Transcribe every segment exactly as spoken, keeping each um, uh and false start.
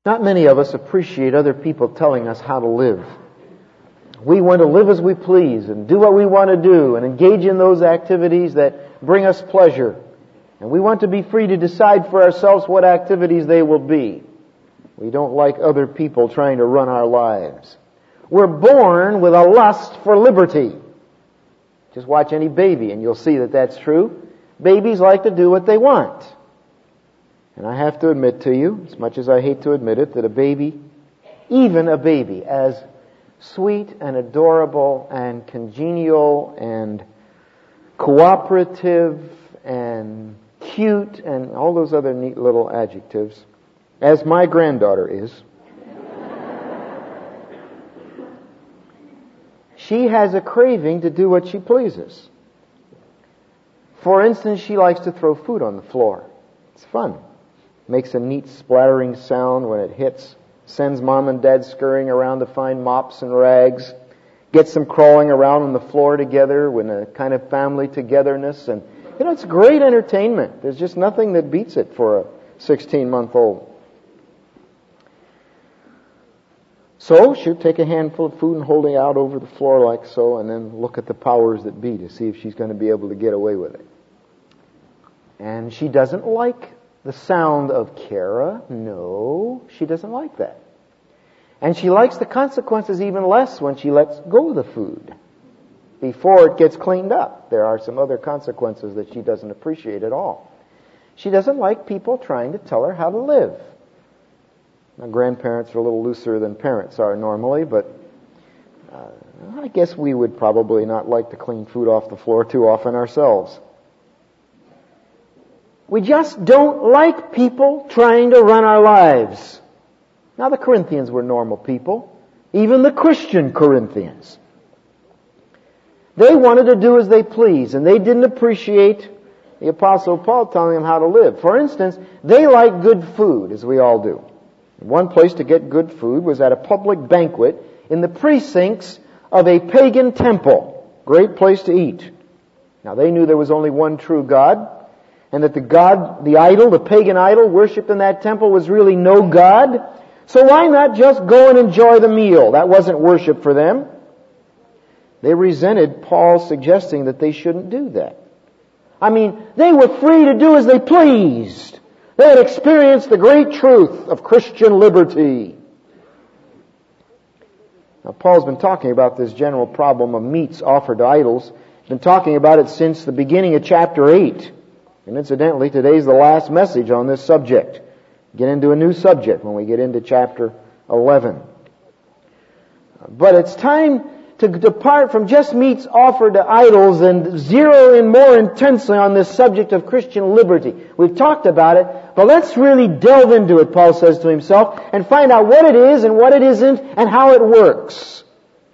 Not many of us appreciate other people telling us how to live. We want to live as we please and do what we want to do and engage in those activities that bring us pleasure. And we want to be free to decide for ourselves what activities they will be. We don't like other people trying to run our lives. We're born with a lust for liberty. Just watch any baby and you'll see that that's true. Babies like to do what they want. And I have to admit to you, as much as I hate to admit it, that a baby, even a baby, as sweet and adorable and congenial and cooperative and cute and all those other neat little adjectives, as my granddaughter is, she has a craving to do what she pleases. For instance, she likes to throw food on the floor. It's fun. Makes a neat splattering sound when it hits. Sends mom and dad scurrying around to find mops and rags. Gets them crawling around on the floor together with a kind of family togetherness. And, you know, it's great entertainment. There's just nothing that beats it for a sixteen-month-old. So she'll take a handful of food and hold it out over the floor like so, and then look at the powers that be to see if she's going to be able to get away with it. And she doesn't like the sound of Kara. No, she doesn't like that. And she likes the consequences even less when she lets go of the food before it gets cleaned up. There are some other consequences that she doesn't appreciate at all. She doesn't like people trying to tell her how to live. Now, grandparents are a little looser than parents are normally, but uh, I guess we would probably not like to clean food off the floor too often ourselves. We just don't like people trying to run our lives. Now, the Corinthians were normal people, even the Christian Corinthians. They wanted to do as they pleased, and they didn't appreciate the Apostle Paul telling them how to live. For instance, they liked good food, as we all do. One place to get good food was at a public banquet in the precincts of a pagan temple. Great place to eat. Now, they knew there was only one true God, and that the God, the idol, the pagan idol worshipped in that temple was really no God. So why not just go and enjoy the meal? That wasn't worship for them. They resented Paul suggesting that they shouldn't do that. I mean, they were free to do as they pleased. They had experienced the great truth of Christian liberty. Now, Paul's been talking about this general problem of meats offered to idols. He's been talking about it since the beginning of chapter eight. And incidentally, today's the last message on this subject. Get into a new subject when we get into chapter eleven. But it's time to depart from just meats offered to idols and zero in more intensely on this subject of Christian liberty. We've talked about it, but let's really delve into it, Paul says to himself, and find out what it is and what it isn't and how it works.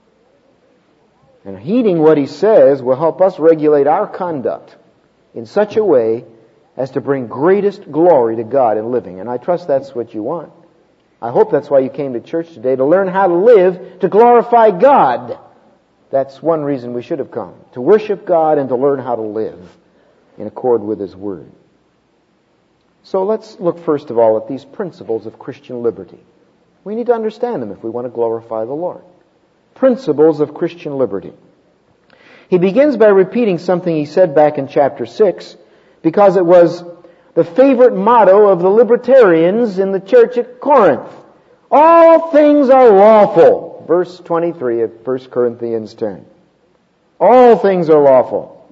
And heeding what he says will help us regulate our conduct in such a way as to bring greatest glory to God in living. And I trust that's what you want. I hope that's why you came to church today, to learn how to live, to glorify God. That's one reason we should have come, to worship God and to learn how to live in accord with His Word. So let's look first of all at these principles of Christian liberty. We need to understand them if we want to glorify the Lord. Principles of Christian liberty. He begins by repeating something he said back in chapter six, because it was the favorite motto of the libertarians in the church at Corinth. All things are lawful. Verse twenty-three of First Corinthians ten. All things are lawful.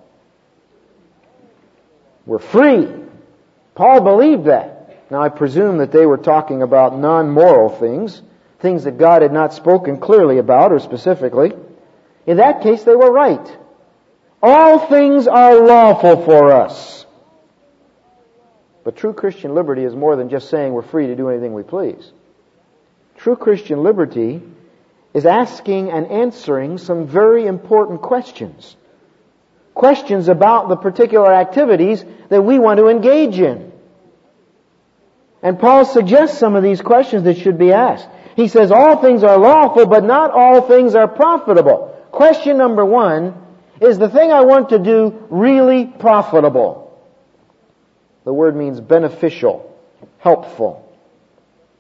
We're free. Paul believed that. Now I presume that they were talking about non-moral things, things that God had not spoken clearly about or specifically. In that case, they were right. All things are lawful for us. But true Christian liberty is more than just saying we're free to do anything we please. True Christian liberty is asking and answering some very important questions. Questions about the particular activities that we want to engage in. And Paul suggests some of these questions that should be asked. He says all things are lawful, but not all things are profitable. Question number one, is the thing I want to do really profitable? The word means beneficial, helpful.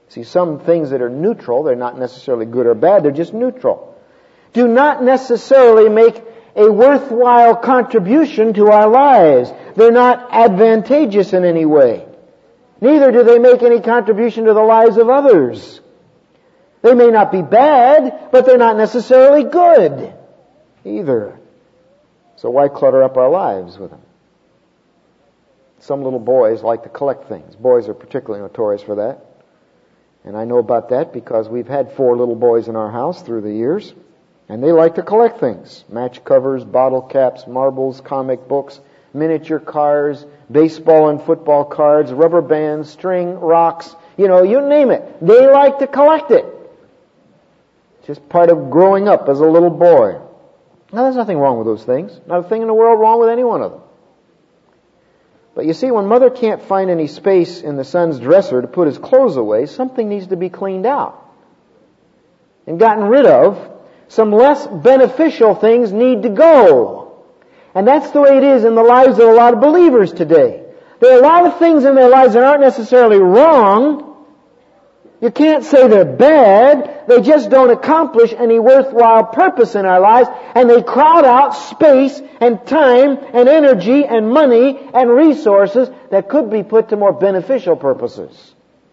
See, some things that are neutral, they're not necessarily good or bad, they're just neutral, do not necessarily make a worthwhile contribution to our lives. They're not advantageous in any way. Neither do they make any contribution to the lives of others. They may not be bad, but they're not necessarily good either. So why clutter up our lives with them? Some little boys like to collect things. Boys are particularly notorious for that. And I know about that because we've had four little boys in our house through the years. And they like to collect things. Match covers, bottle caps, marbles, comic books, miniature cars, baseball and football cards, rubber bands, string, rocks. You know, you name it. They like to collect it. Just part of growing up as a little boy. Now, there's nothing wrong with those things. Not a thing in the world wrong with any one of them. But you see, when mother can't find any space in the son's dresser to put his clothes away, something needs to be cleaned out and gotten rid of. Some less beneficial things need to go. And that's the way it is in the lives of a lot of believers today. There are a lot of things in their lives that aren't necessarily wrong. You can't say they're bad. They just don't accomplish any worthwhile purpose in our lives, and they crowd out space and time and energy and money and resources that could be put to more beneficial purposes.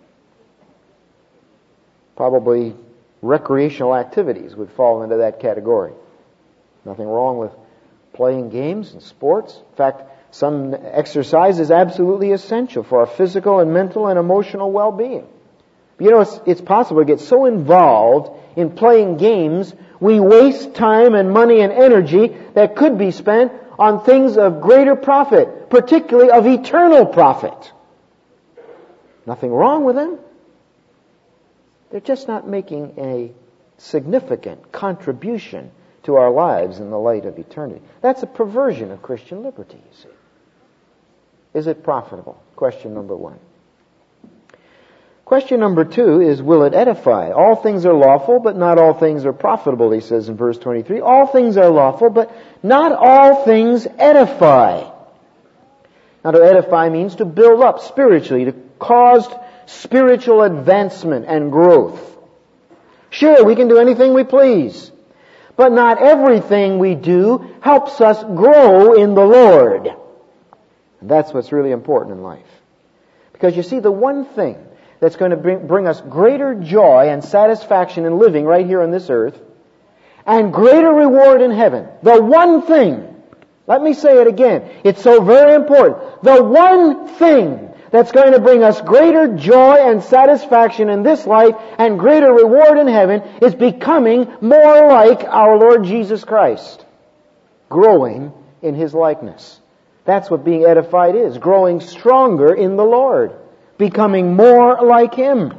Probably recreational activities would fall into that category. Nothing wrong with playing games and sports. In fact, some exercise is absolutely essential for our physical and mental and emotional well-being. You know, it's, it's possible to get so involved in playing games, we waste time and money and energy that could be spent on things of greater profit, particularly of eternal profit. Nothing wrong with them. They're just not making a significant contribution to our lives in the light of eternity. That's a perversion of Christian liberty, you see. Is it profitable? Question number one. Question number two is, will it edify? All things are lawful, but not all things are profitable, he says in verse twenty-three. All things are lawful, but not all things edify. Now, to edify means to build up spiritually, to cause spiritual advancement and growth. Sure, we can do anything we please, but not everything we do helps us grow in the Lord. And that's what's really important in life. Because you see, the one thing that's going to bring, bring us greater joy and satisfaction in living right here on this earth, and greater reward in heaven, the one thing, let me say it again, it's so very important, the one thing that's going to bring us greater joy and satisfaction in this life and greater reward in heaven is becoming more like our Lord Jesus Christ. Growing in His likeness. That's what being edified is. Growing stronger in the Lord. Becoming more like Him.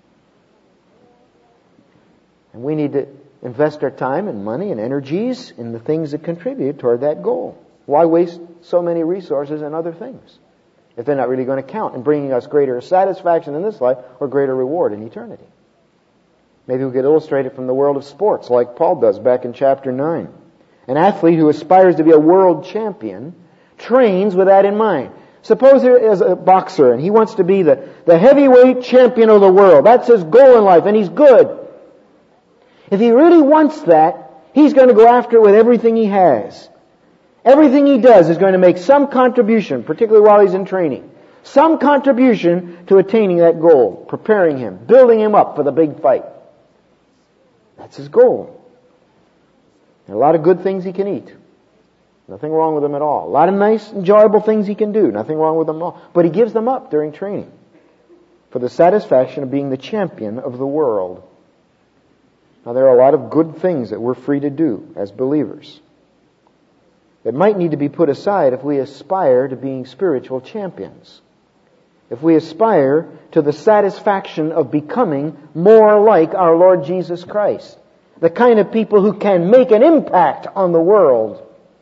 And we need to invest our time and money and energies in the things that contribute toward that goal. Why waste so many resources in other things if they're not really going to count in bringing us greater satisfaction in this life or greater reward in eternity? Maybe we could illustrate it from the world of sports like Paul does back in chapter nine. An athlete who aspires to be a world champion trains with that in mind. Suppose there is a boxer and he wants to be the, the heavyweight champion of the world. That's his goal in life, and he's good. If he really wants that, he's going to go after it with everything he has. Everything he does is going to make some contribution, particularly while he's in training. Some contribution to attaining that goal, preparing him, building him up for the big fight. That's his goal. There are a lot of good things he can eat. Nothing wrong with them at all. A lot of nice, enjoyable things he can do. Nothing wrong with them at all. But he gives them up during training for the satisfaction of being the champion of the world. Now, there are a lot of good things that we're free to do as believers that might need to be put aside if we aspire to being spiritual champions. If we aspire to the satisfaction of becoming more like our Lord Jesus Christ. The kind of people who can make an impact on the world.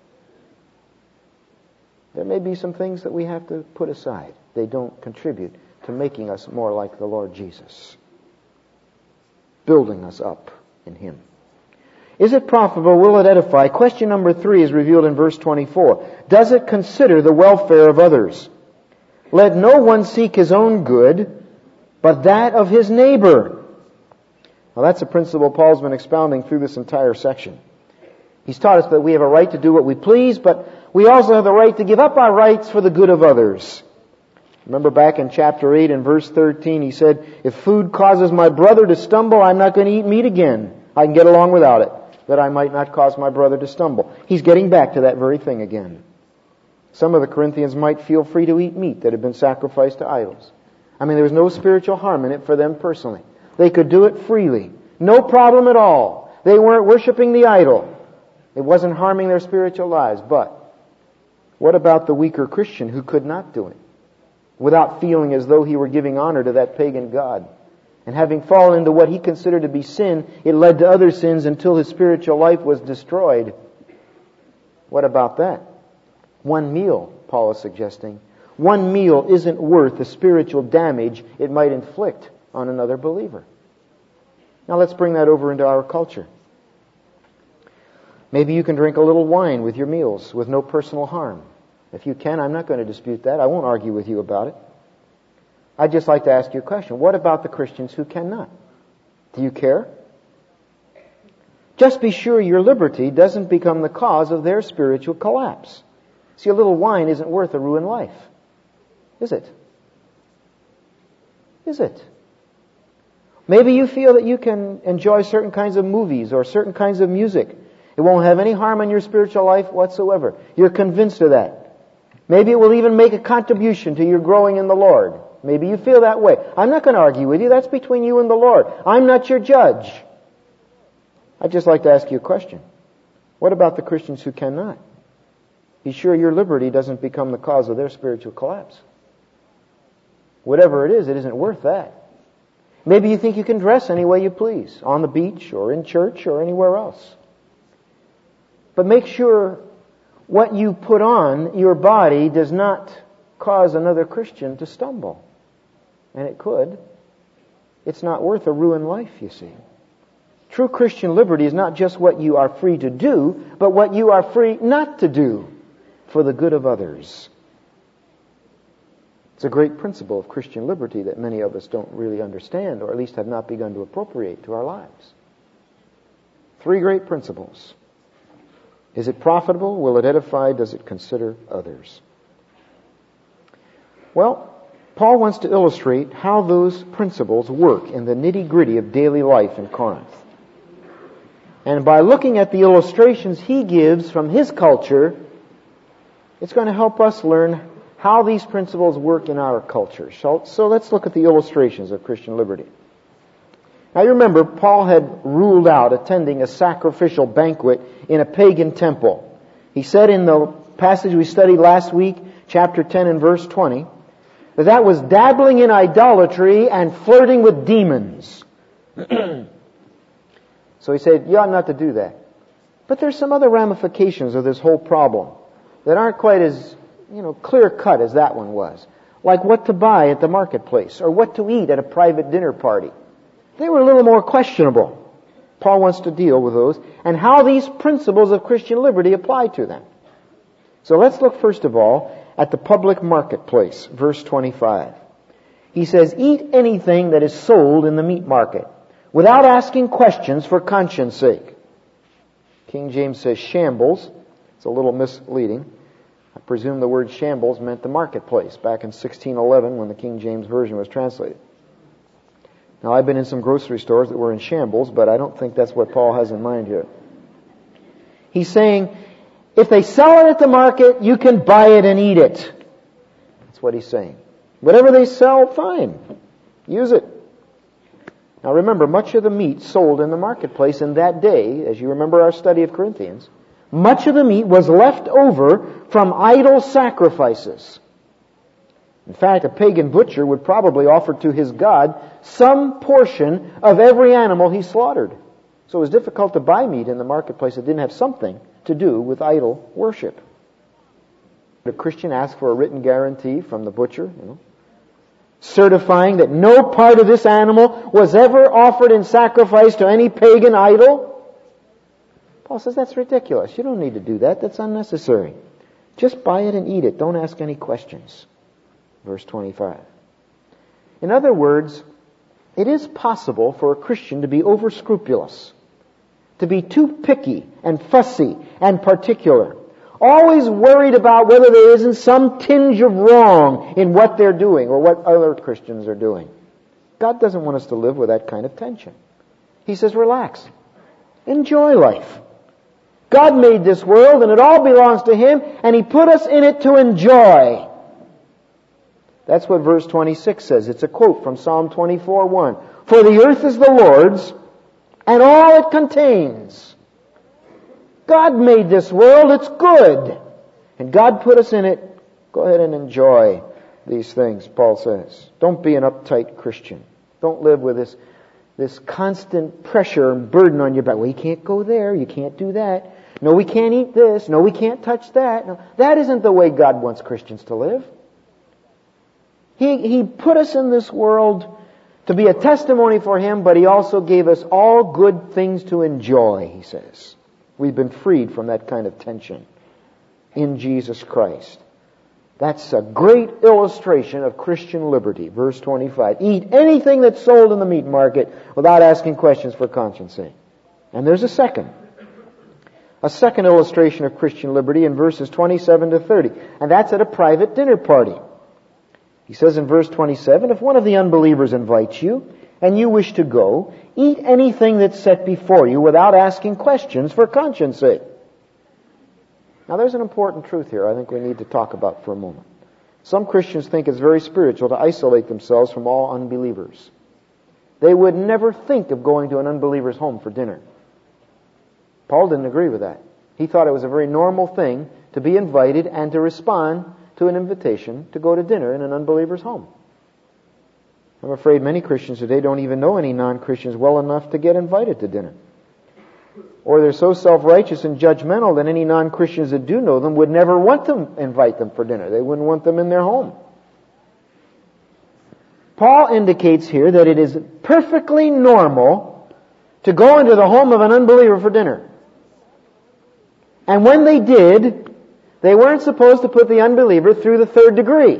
There may be some things that we have to put aside. They don't contribute to making us more like the Lord Jesus. Building us up in Him. Is it profitable? Will it edify? Question number three is revealed in verse twenty-four. Does it consider the welfare of others? Let no one seek his own good, but that of his neighbor. Now that's a principle Paul's been expounding through this entire section. He's taught us that we have a right to do what we please, but we also have the right to give up our rights for the good of others. Remember back in chapter eight and verse thirteen, he said, if food causes my brother to stumble, I'm not going to eat meat again. I can get along without it, that I might not cause my brother to stumble. He's getting back to that very thing again. Some of the Corinthians might feel free to eat meat that had been sacrificed to idols. I mean, there was no spiritual harm in it for them personally. They could do it freely. No problem at all. They weren't worshiping the idol. It wasn't harming their spiritual lives. But what about the weaker Christian who could not do it without feeling as though he were giving honor to that pagan god? And having fallen into what he considered to be sin, it led to other sins until his spiritual life was destroyed. What about that? One meal, Paul is suggesting. One meal isn't worth the spiritual damage it might inflict on another believer. Now let's bring that over into our culture. Maybe you can drink a little wine with your meals with no personal harm. If you can, I'm not going to dispute that. I won't argue with you about it. I'd just like to ask you a question. What about the Christians who cannot? Do you care? Just be sure your liberty doesn't become the cause of their spiritual collapse. See, a little wine isn't worth a ruined life. Is it? Is it? Maybe you feel that you can enjoy certain kinds of movies or certain kinds of music. It won't have any harm on your spiritual life whatsoever. You're convinced of that. Maybe it will even make a contribution to your growing in the Lord. Maybe you feel that way. I'm not going to argue with you. That's between you and the Lord. I'm not your judge. I'd just like to ask you a question. What about the Christians who cannot? Be sure your liberty doesn't become the cause of their spiritual collapse. Whatever it is, it isn't worth that. Maybe you think you can dress any way you please, on the beach or in church or anywhere else. But make sure what you put on your body does not cause another Christian to stumble. And it could. It's not worth a ruined life, you see. True Christian liberty is not just what you are free to do, but what you are free not to do for the good of others. It's a great principle of Christian liberty that many of us don't really understand, or at least have not begun to appropriate to our lives. Three great principles. Is it profitable? Will it edify? Does it consider others? Well, Paul wants to illustrate how those principles work in the nitty-gritty of daily life in Corinth. And by looking at the illustrations he gives from his culture, it's going to help us learn how these principles work in our culture. So, so let's look at the illustrations of Christian liberty. Now you remember, Paul had ruled out attending a sacrificial banquet in a pagan temple. He said in the passage we studied last week, chapter ten and verse twenty, that that was dabbling in idolatry and flirting with demons. So he said, you ought not to do that. But there's some other ramifications of this whole problem that aren't quite as, you know, clear-cut as that one was. Like what to buy at the marketplace or what to eat at a private dinner party. They were a little more questionable. Paul wants to deal with those and how these principles of Christian liberty apply to them. So let's look first of all at the public marketplace, verse twenty-five. He says, eat anything that is sold in the meat market without asking questions for conscience sake. King James says shambles. It's a little misleading. I presume the word shambles meant the marketplace back in sixteen eleven when the King James Version was translated. Now, I've been in some grocery stores that were in shambles, but I don't think that's what Paul has in mind here. He's saying, if they sell it at the market, you can buy it and eat it. That's what he's saying. Whatever they sell, fine. Use it. Now remember, much of the meat sold in the marketplace in that day, as you remember our study of Corinthians, much of the meat was left over from idol sacrifices. In fact, a pagan butcher would probably offer to his god some portion of every animal he slaughtered. So it was difficult to buy meat in the marketplace that didn't have something to do with idol worship. The Christian asked for a written guarantee from the butcher, you know, certifying that no part of this animal was ever offered in sacrifice to any pagan idol. Paul says that's ridiculous. You don't need to do that. That's unnecessary. Just buy it and eat it. Don't ask any questions. Verse twenty-five. In other words, It is possible for a Christian to be over-scrupulous, to be too picky and fussy and particular, always worried about whether there isn't some tinge of wrong in what they're doing or what other Christians are doing. God doesn't want us to live with that kind of tension. He says, relax. Enjoy life. God made this world and it all belongs to Him, and He put us in it to enjoy. That's what verse twenty-six says. It's a quote from Psalm twenty-four one. For the earth is the Lord's, and all it contains. God made this world, it's good. And God put us in it. Go ahead and enjoy these things, Paul says. Don't be an uptight Christian. Don't live with this, this constant pressure and burden on your back. Well, you can't go there, you can't do that. No, we can't eat this. No, we can't touch that. No, that isn't the way God wants Christians to live. He, he put us in this world to be a testimony for Him, but He also gave us all good things to enjoy, He says. We've been freed from that kind of tension in Jesus Christ. That's a great illustration of Christian liberty. Verse twenty-five. Eat anything that's sold in the meat market without asking questions for conscience sake. And there's a second. A second illustration of Christian liberty in verses twenty-seven to thirty. And that's at a private dinner party. He says in verse twenty-seven, if one of the unbelievers invites you and you wish to go, eat anything that's set before you without asking questions for conscience sake. Now there's an important truth here I think we need to talk about for a moment. Some Christians think it's very spiritual to isolate themselves from all unbelievers. They would never think of going to an unbeliever's home for dinner. Paul didn't agree with that. He thought it was a very normal thing to be invited and to respond to an invitation to go to dinner in an unbeliever's home. I'm afraid many Christians today don't even know any non-Christians well enough to get invited to dinner. Or they're so self-righteous and judgmental that any non-Christians that do know them would never want to invite them for dinner. They wouldn't want them in their home. Paul indicates here that it is perfectly normal to go into the home of an unbeliever for dinner. And when they did, they weren't supposed to put the unbeliever through the third degree.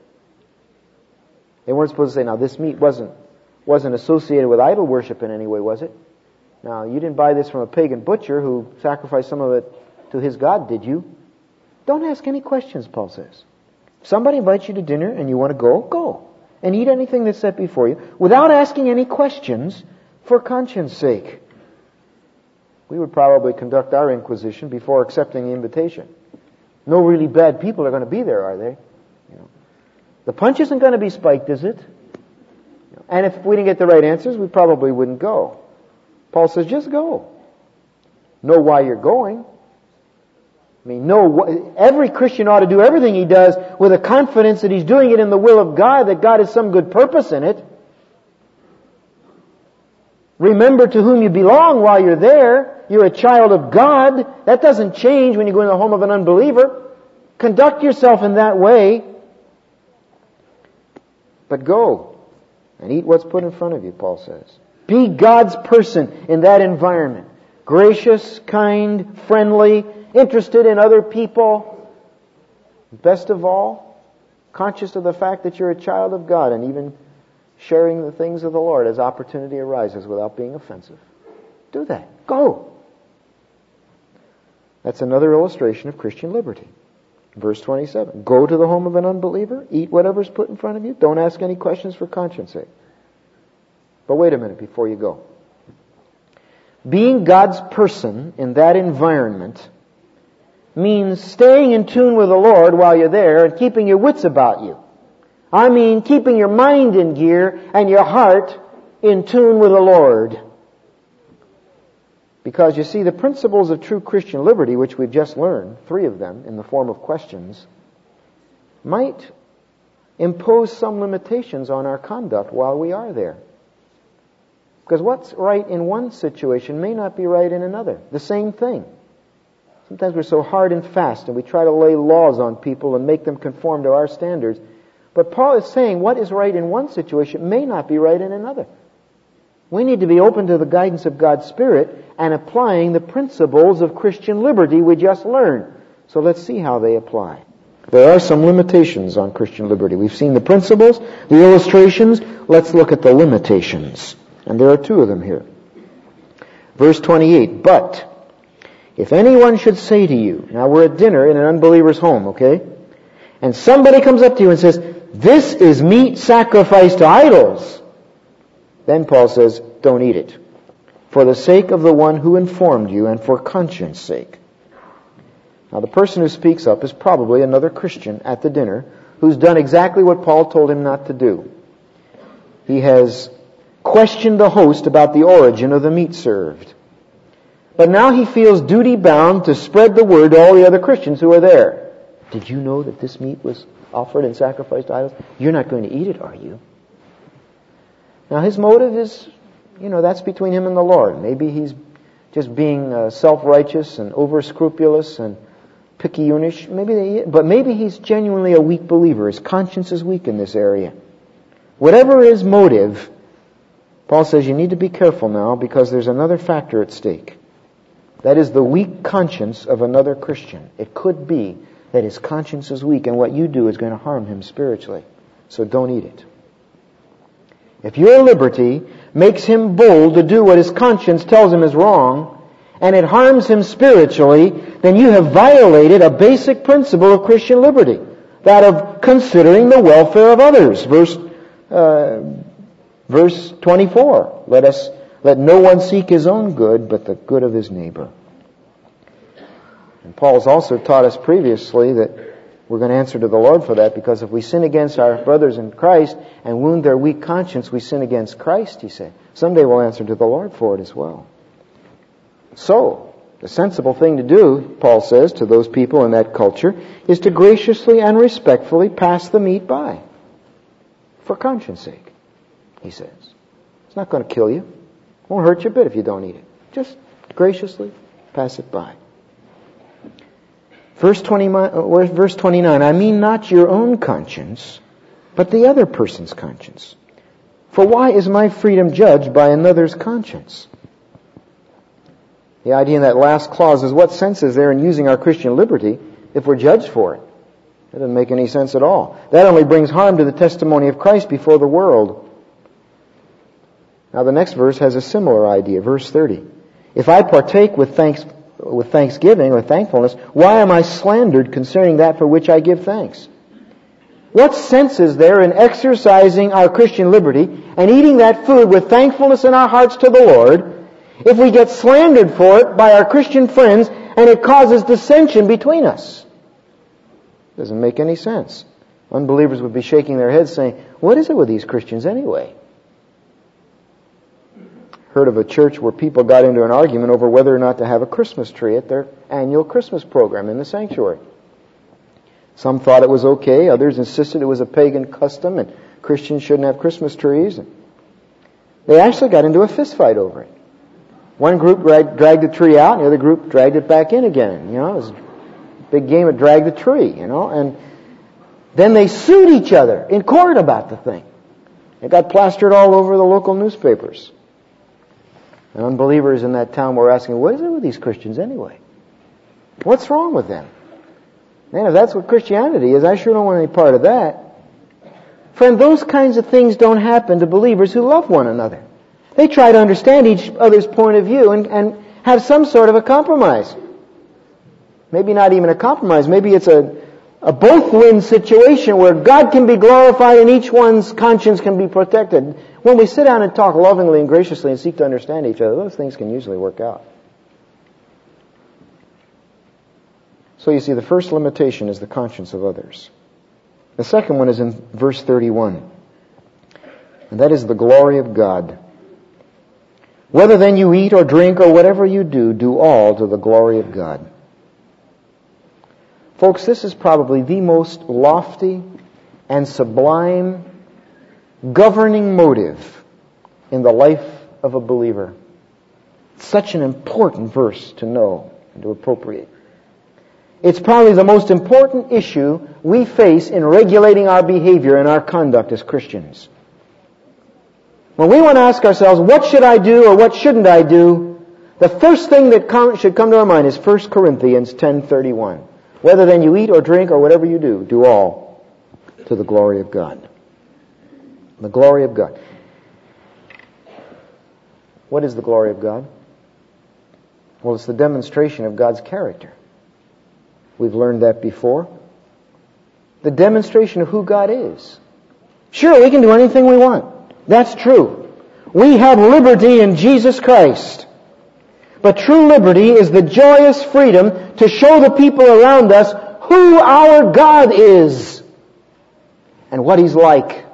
They weren't supposed to say, now this meat wasn't, wasn't associated with idol worship in any way, was it? Now, you didn't buy this from a pagan butcher who sacrificed some of it to his god, did you? Don't ask any questions, Paul says. If somebody invites you to dinner and you want to go, go. And eat anything that's set before you without asking any questions for conscience sake. We would probably conduct our inquisition before accepting the invitation. No really bad people are going to be there, are they? You know, the punch isn't going to be spiked, is it? And if we didn't get the right answers, we probably wouldn't go. Paul says, just go. Know why you're going. I mean, know, every Christian ought to do everything he does with a confidence that he's doing it in the will of God, that God has some good purpose in it. Remember to whom you belong while you're there. You're a child of God. That doesn't change when you go in the home of an unbeliever. Conduct yourself in that way. But go and eat what's put in front of you, Paul says. Be God's person in that environment. Gracious, kind, friendly, interested in other people. Best of all, conscious of the fact that you're a child of God and even sharing the things of the Lord as opportunity arises without being offensive. Do that. Go. That's another illustration of Christian liberty. Verse twenty-seven. Go to the home of an unbeliever. Eat whatever's put in front of you. Don't ask any questions for conscience sake. But wait a minute before you go. Being God's person in that environment means staying in tune with the Lord while you're there and keeping your wits about you. I mean keeping your mind in gear and your heart in tune with the Lord. Because you see, the principles of true Christian liberty, which we've just learned, three of them in the form of questions, might impose some limitations on our conduct while we are there. Because what's right in one situation may not be right in another. The same thing. Sometimes we're so hard and fast and we try to lay laws on people and make them conform to our standards. But Paul is saying what is right in one situation may not be right in another. We need to be open to the guidance of God's Spirit and applying the principles of Christian liberty we just learned. So let's see how they apply. There are some limitations on Christian liberty. We've seen the principles, the illustrations. Let's look at the limitations. And there are two of them here. Verse twenty-eight, but if anyone should say to you, now we're at dinner in an unbeliever's home, okay? And somebody comes up to you and says, this is meat sacrificed to idols. Then Paul says, don't eat it, for the sake of the one who informed you and for conscience sake. Now the person who speaks up is probably another Christian at the dinner who's done exactly what Paul told him not to do. He has questioned the host about the origin of the meat served. But now he feels duty-bound to spread the word to all the other Christians who are there. Did you know that this meat was offered and sacrificed to idols? You're not going to eat it, are you? Now his motive is, you know, that's between him and the Lord. Maybe he's just being uh, self-righteous and over-scrupulous and picayunish. Maybe they, but maybe he's genuinely a weak believer. His conscience is weak in this area. Whatever his motive, Paul says you need to be careful now because there's another factor at stake. That is the weak conscience of another Christian. It could be that his conscience is weak and what you do is going to harm him spiritually. So don't eat it. If your liberty makes him bold to do what his conscience tells him is wrong, and it harms him spiritually, then you have violated a basic principle of Christian liberty, that of considering the welfare of others. Verse uh, verse twenty-four. Let us let no one seek his own good, but the good of his neighbor. And Paul's also taught us previously that we're going to answer to the Lord for that, because if we sin against our brothers in Christ and wound their weak conscience, we sin against Christ, he said. Someday we'll answer to the Lord for it as well. So, the sensible thing to do, Paul says, to those people in that culture, is to graciously and respectfully pass the meat by. For conscience sake, he says. It's not going to kill you. It won't hurt you a bit if you don't eat it. Just graciously pass it by. Verse twenty-nine, I mean not your own conscience, but the other person's conscience. For why is my freedom judged by another's conscience? The idea in that last clause is, what sense is there in using our Christian liberty if we're judged for it? That doesn't make any sense at all. That only brings harm to the testimony of Christ before the world. Now the next verse has a similar idea. Verse thirty. If I partake with thanks, with thanksgiving or thankfulness, why am I slandered concerning that for which I give thanks? What sense is there in exercising our Christian liberty and eating that food with thankfulness in our hearts to the Lord if we get slandered for it by our Christian friends and it causes dissension between us? Doesn't make any sense. Unbelievers would be shaking their heads saying, what is it with these Christians anyway? Heard of a church where people got into an argument over whether or not to have a Christmas tree at their annual Christmas program in the sanctuary. Some thought it was okay. Others insisted it was a pagan custom and Christians shouldn't have Christmas trees. They actually got into a fist fight over it. One group dragged the tree out and the other group dragged it back in again. You know, it was a big game of drag the tree, you know. And then they sued each other in court about the thing. It got plastered all over the local newspapers. And unbelievers in that town were asking, what is it with these Christians anyway? What's wrong with them? Man, if that's what Christianity is, I sure don't want any part of that. Friend, those kinds of things don't happen to believers who love one another. They try to understand each other's point of view and, and have some sort of a compromise. Maybe not even a compromise. Maybe it's a, a both-win situation where God can be glorified and each one's conscience can be protected. When we sit down and talk lovingly and graciously and seek to understand each other, those things can usually work out. So you see, the first limitation is the conscience of others. The second one is in verse thirty-one. And that is the glory of God. Whether then you eat or drink or whatever you do, do all to the glory of God. Folks, this is probably the most lofty and sublime governing motive in the life of a believer. Such an important verse to know and to appropriate. It's probably the most important issue we face in regulating our behavior and our conduct as Christians. When we want to ask ourselves, what should I do or what shouldn't I do? The first thing that come, should come to our mind is First Corinthians ten thirty-one. Whether then you eat or drink or whatever you do, do all to the glory of God. The glory of God. What is the glory of God? Well, it's the demonstration of God's character. We've learned that before. The demonstration of who God is. Sure, we can do anything we want. That's true. We have liberty in Jesus Christ. But true liberty is the joyous freedom to show the people around us who our God is and what He's like.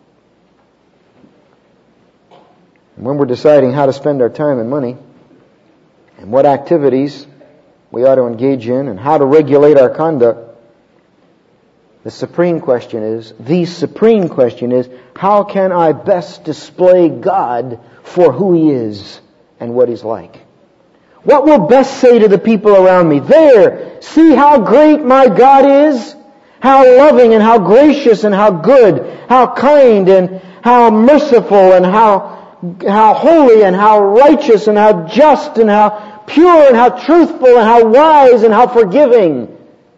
And when we're deciding how to spend our time and money and what activities we ought to engage in and how to regulate our conduct, the supreme question is, the supreme question is, how can I best display God for who He is and what He's like? What will best say to the people around me? There, see how great my God is? How loving and how gracious and how good, how kind and how merciful and how, how holy and how righteous and how just and how pure and how truthful and how wise and how forgiving.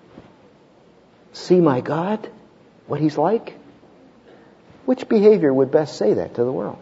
See my God, what He's like? Which behavior would best say that to the world?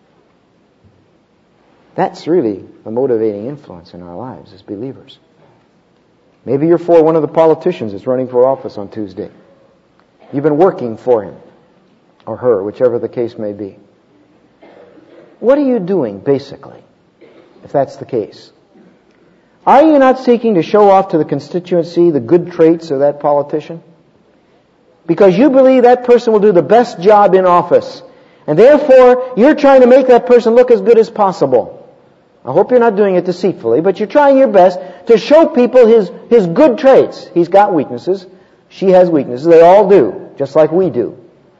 That's really a motivating influence in our lives as believers. Maybe you're for one of the politicians that's running for office on Tuesday. You've been working for him or her, whichever the case may be. What are you doing, basically, if that's the case? Are you not seeking to show off to the constituency the good traits of that politician? Because you believe that person will do the best job in office. And therefore, you're trying to make that person look as good as possible. I hope you're not doing it deceitfully, but you're trying your best to show people his, his good traits. He's got weaknesses. She has weaknesses. They all do, just like we do.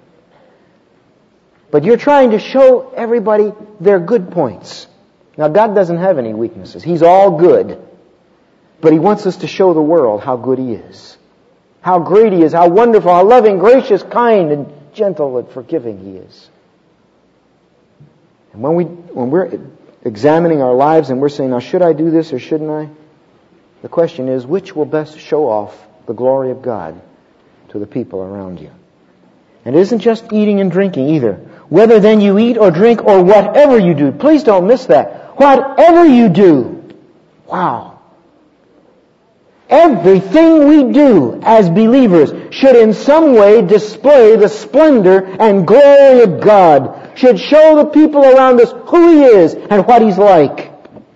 But you're trying to show everybody their good points. Now, God doesn't have any weaknesses. He's all good. But He wants us to show the world how good He is. How great He is, how wonderful, how loving, gracious, kind, and gentle and forgiving He is. And when we when we're examining our lives and we're saying, now should I do this or shouldn't I? The question is, which will best show off the glory of God to the people around you? And it isn't just eating and drinking either. Whether then you eat or drink or whatever you do. Please don't miss that. Whatever you do. Wow. Everything we do as believers should in some way display the splendor and glory of God. Should show the people around us who He is and what He's like.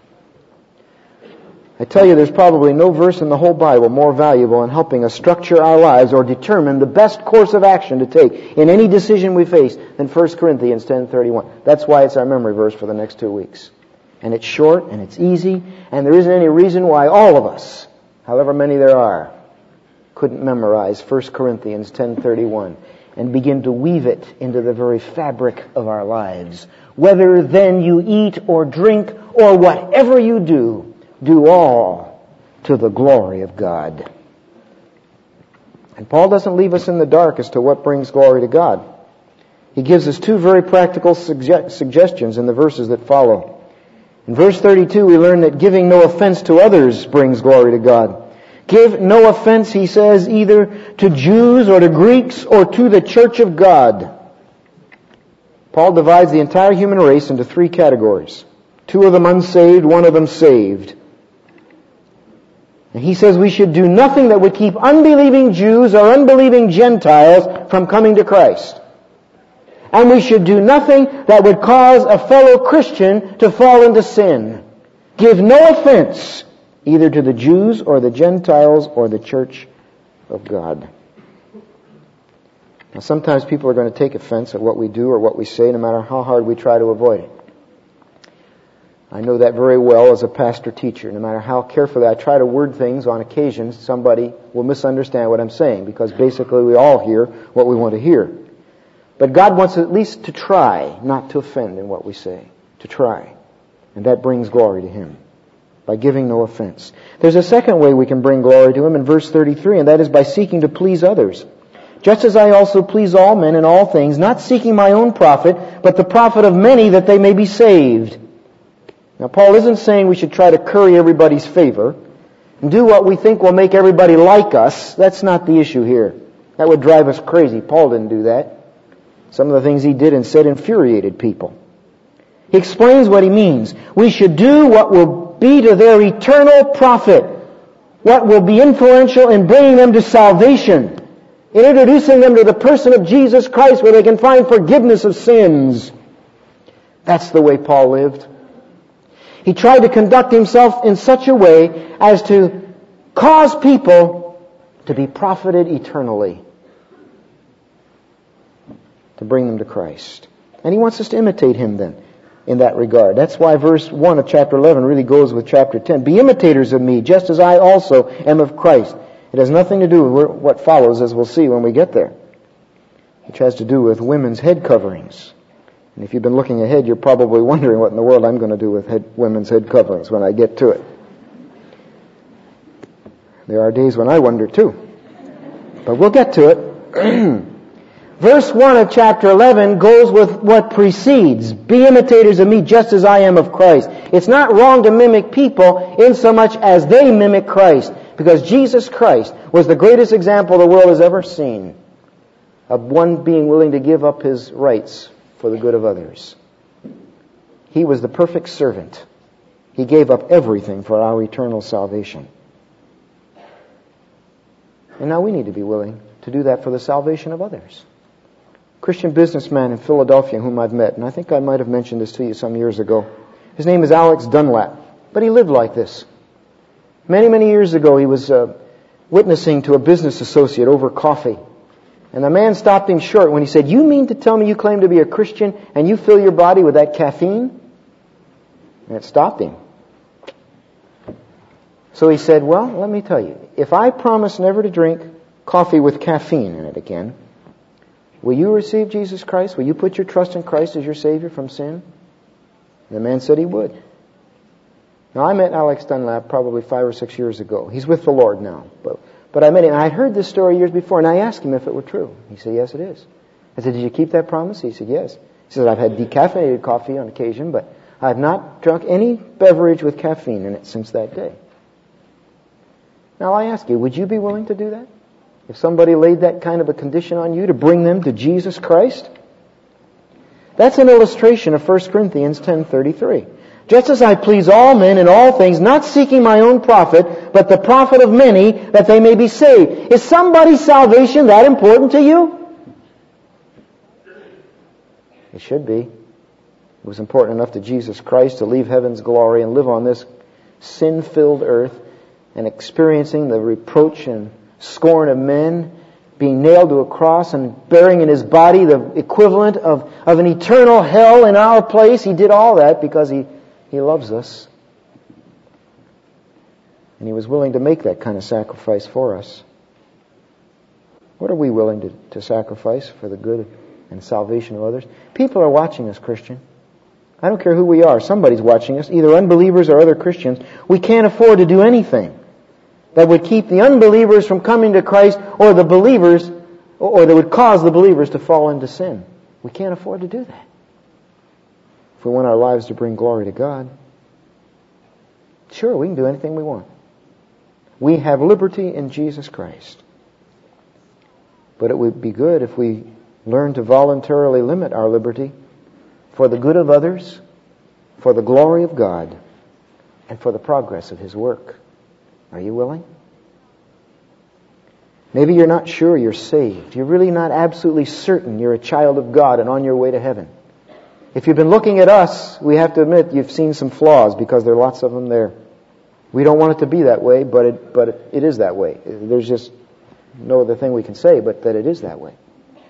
I tell you, there's probably no verse in the whole Bible more valuable in helping us structure our lives or determine the best course of action to take in any decision we face than First Corinthians ten thirty-one. That's why it's our memory verse for the next two weeks. And it's short and it's easy, and there isn't any reason why all of us, however many there are, couldn't memorize First Corinthians ten thirty-one and begin to weave it into the very fabric of our lives. Whether then you eat or drink or whatever you do, do all to the glory of God. And Paul doesn't leave us in the dark as to what brings glory to God. He gives us two very practical suge- suggestions in the verses that follow. In verse thirty-two, we learn that giving no offense to others brings glory to God. Give no offense, he says, either to Jews or to Greeks or to the church of God. Paul divides the entire human race into three categories. Two of them unsaved, one of them saved. And he says we should do nothing that would keep unbelieving Jews or unbelieving Gentiles from coming to Christ. And we should do nothing that would cause a fellow Christian to fall into sin. Give no offense either to the Jews or the Gentiles or the church of God. Now, sometimes people are going to take offense at what we do or what we say, no matter how hard we try to avoid it. I know that very well as a pastor-teacher. No matter how carefully I try to word things, on occasion somebody will misunderstand what I'm saying, because basically we all hear what we want to hear. But God wants at least to try not to offend in what we say. To try. And that brings glory to Him, by giving no offense. There's a second way we can bring glory to Him in verse thirty-three, and that is by seeking to please others. Just as I also please all men in all things, not seeking my own profit, but the profit of many, that they may be saved. Now, Paul isn't saying we should try to curry everybody's favor. and do what we think will make everybody like us. That's not the issue here. That would drive us crazy. Paul didn't do that. Some of the things he did and said infuriated people. He explains what he means. We should do what will be to their eternal profit, what will be influential in bringing them to salvation, in introducing them to the person of Jesus Christ where they can find forgiveness of sins. That's the way Paul lived. He tried to conduct himself in such a way as to cause people to be profited eternally, to bring them to Christ. And he wants us to imitate him then in that regard. That's why verse one of chapter eleven really goes with chapter ten. Be imitators of me, just as I also am of Christ. It has nothing to do with what follows, as we'll see when we get there, which has to do with women's head coverings. And if you've been looking ahead, you're probably wondering what in the world I'm going to do with head, women's head coverings when I get to it. There are days when I wonder too. But we'll get to it. Verse one of chapter eleven goes with what precedes. Be imitators of me just as I am of Christ. It's not wrong to mimic people in so much as they mimic Christ, because Jesus Christ was the greatest example the world has ever seen of one being willing to give up his rights for the good of others. He was the perfect servant. He gave up everything for our eternal salvation. And now we need to be willing to do that for the salvation of others. Christian businessman in Philadelphia whom I've met, and I think I might have mentioned this to you some years ago. His name is Alex Dunlap, but he lived like this. Many, many years ago he was uh, witnessing to a business associate over coffee. And the man stopped him short when he said, "You mean to tell me you claim to be a Christian and you fill your body with that caffeine?" And it stopped him. So he said, "Well, let me tell you, if I promise never to drink coffee with caffeine in it again, will you receive Jesus Christ? Will you put your trust in Christ as your Savior from sin?" The man said he would. Now, I met Alex Dunlap probably five or six years ago. He's with the Lord now. But, but I met him, and I heard this story years before, and I asked him if it were true. He said, "Yes, it is." I said, "Did you keep that promise?" He said, "Yes." He said, "I've had decaffeinated coffee on occasion, but I've not drunk any beverage with caffeine in it since that day." Now, I ask you, would you be willing to do that? If somebody laid that kind of a condition on you to bring them to Jesus Christ? That's an illustration of First Corinthians ten thirty-three. Just as I please all men in all things, not seeking my own profit, but the profit of many, that they may be saved. Is somebody's salvation that important to you? It should be. It was important enough to Jesus Christ to leave heaven's glory and live on this sin-filled earth and experiencing the reproach and scorn of men, being nailed to a cross and bearing in his body the equivalent of, of an eternal hell in our place. He did all that because he, he loves us. And he was willing to make that kind of sacrifice for us. What are we willing to, to sacrifice for the good and salvation of others? People are watching us, Christian. I don't care who we are. Somebody's watching us, either unbelievers or other Christians. We can't afford to do anything that would keep the unbelievers from coming to Christ, or the believers, or that would cause the believers to fall into sin. We can't afford to do that if we want our lives to bring glory to God. Sure, we can do anything we want. We have liberty in Jesus Christ. But it would be good if we learn to voluntarily limit our liberty for the good of others, for the glory of God, and for the progress of His work. Are you willing? Maybe you're not sure you're saved. You're really not absolutely certain you're a child of God and on your way to heaven. If you've been looking at us, we have to admit you've seen some flaws, because there are lots of them there. We don't want it to be that way, but it, but it, it is that way. There's just no other thing we can say but that it is that way.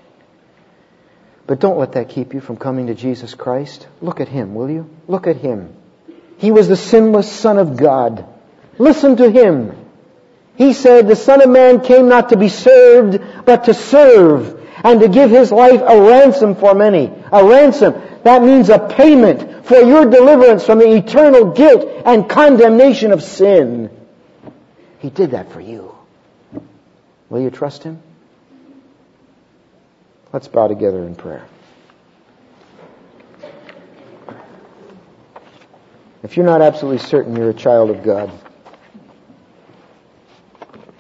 But don't let that keep you from coming to Jesus Christ. Look at Him, will you? Look at Him. He was the sinless Son of God. Listen to Him. He said, the Son of Man came not to be served, but to serve, and to give His life a ransom for many. A ransom. That means a payment for your deliverance from the eternal guilt and condemnation of sin. He did that for you. Will you trust Him? Let's bow together in prayer. If you're not absolutely certain you're a child of God,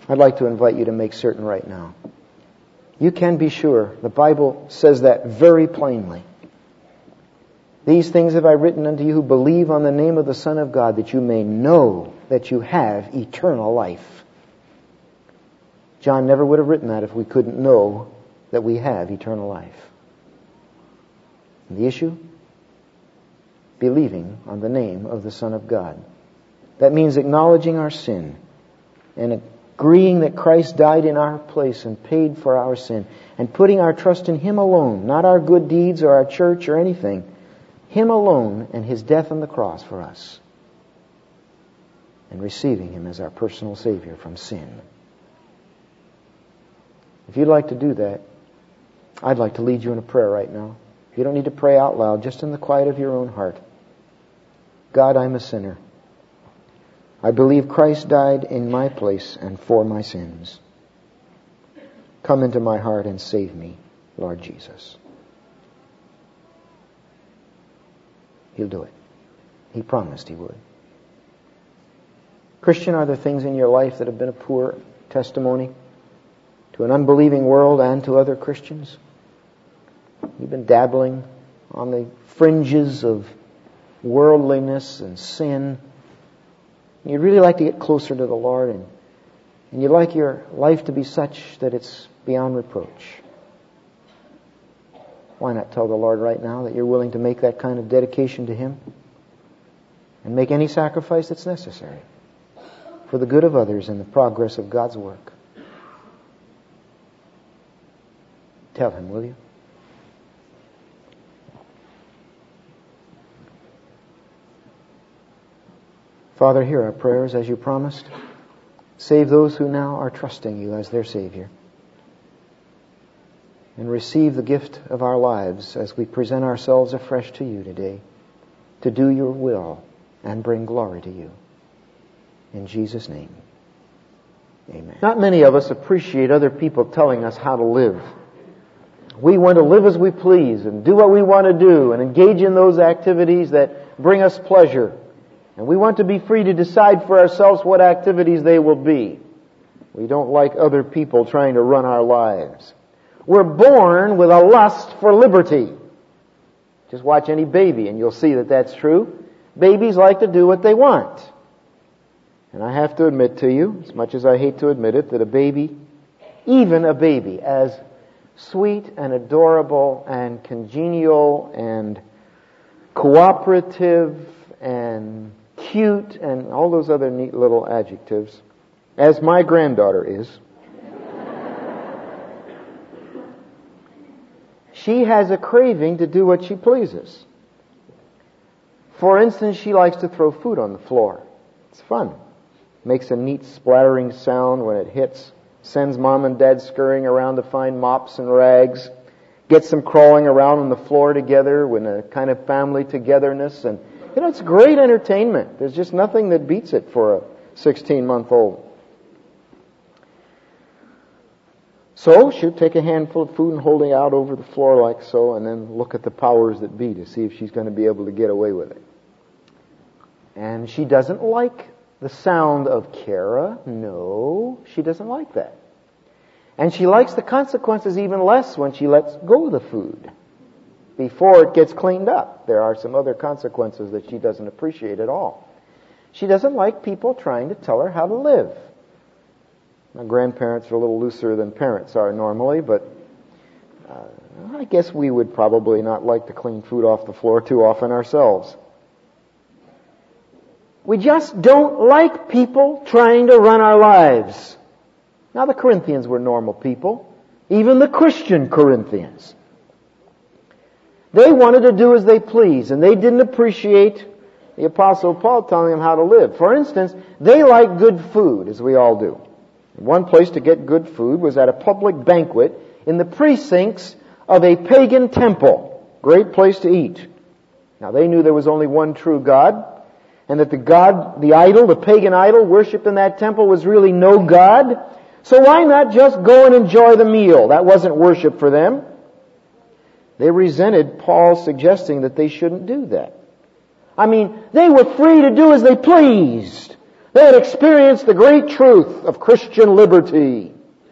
I'd like to invite you to make certain right now. You can be sure. The Bible says that very plainly. These things have I written unto you who believe on the name of the Son of God, that you may know that you have eternal life. John never would have written that if we couldn't know that we have eternal life. And the issue? Believing on the name of the Son of God. That means acknowledging our sin and agreeing that Christ died in our place and paid for our sin, and putting our trust in Him alone, not our good deeds or our church or anything. Him alone and His death on the cross for us. And receiving Him as our personal Savior from sin. If you'd like to do that, I'd like to lead you in a prayer right now. You don't need to pray out loud, just in the quiet of your own heart. God, I'm a sinner. I believe Christ died in my place and for my sins. Come into my heart and save me, Lord Jesus. He'll do it. He promised He would. Christian, are there things in your life that have been a poor testimony to an unbelieving world and to other Christians? You've been dabbling on the fringes of worldliness and sin. You'd really like to get closer to the Lord, and, and you'd like your life to be such that it's beyond reproach. Why not tell the Lord right now that you're willing to make that kind of dedication to Him and make any sacrifice that's necessary for the good of others and the progress of God's work? Tell Him, will you? Father, hear our prayers as you promised. Save those who now are trusting you as their Savior. And receive the gift of our lives as we present ourselves afresh to you today, to do your will and bring glory to you. In Jesus' name, amen. Not many of us appreciate other people telling us how to live. We want to live as we please and do what we want to do and engage in those activities that bring us pleasure. And we want to be free to decide for ourselves what activities they will be. We don't like other people trying to run our lives. We're born with a lust for liberty. Just watch any baby and you'll see that that's true. Babies like to do what they want. And I have to admit to you, as much as I hate to admit it, that a baby, even a baby, as sweet and adorable and congenial and cooperative and cute and all those other neat little adjectives, as my granddaughter is, she has a craving to do what she pleases. For instance, she likes to throw food on the floor. It's fun. Makes a neat splattering sound when it hits. Sends mom and dad scurrying around to find mops and rags. Gets them crawling around on the floor together with a kind of family togetherness. And, you know, it's great entertainment. There's just nothing that beats it for a sixteen-month-old. So she'll take a handful of food and hold it out over the floor like so, and then look at the powers that be to see if she's going to be able to get away with it. And she doesn't like the sound of Kara. No, she doesn't like that. And she likes the consequences even less when she lets go of the food before it gets cleaned up. There are some other consequences that she doesn't appreciate at all. She doesn't like people trying to tell her how to live. Now, grandparents are a little looser than parents are normally, but uh, I guess we would probably not like to clean food off the floor too often ourselves. We just don't like people trying to run our lives. Now, the Corinthians were normal people, even the Christian Corinthians. They wanted to do as they pleased, and they didn't appreciate the Apostle Paul telling them how to live. For instance, they liked good food, as we all do. One place to get good food was at a public banquet in the precincts of a pagan temple. Great place to eat. Now, they knew there was only one true God, and that the God, the idol, the pagan idol worshipped in that temple was really no God. So why not just go and enjoy the meal? That wasn't worship for them. They resented Paul suggesting that they shouldn't do that. I mean, they were free to do as they pleased. They had experienced the great truth of Christian liberty.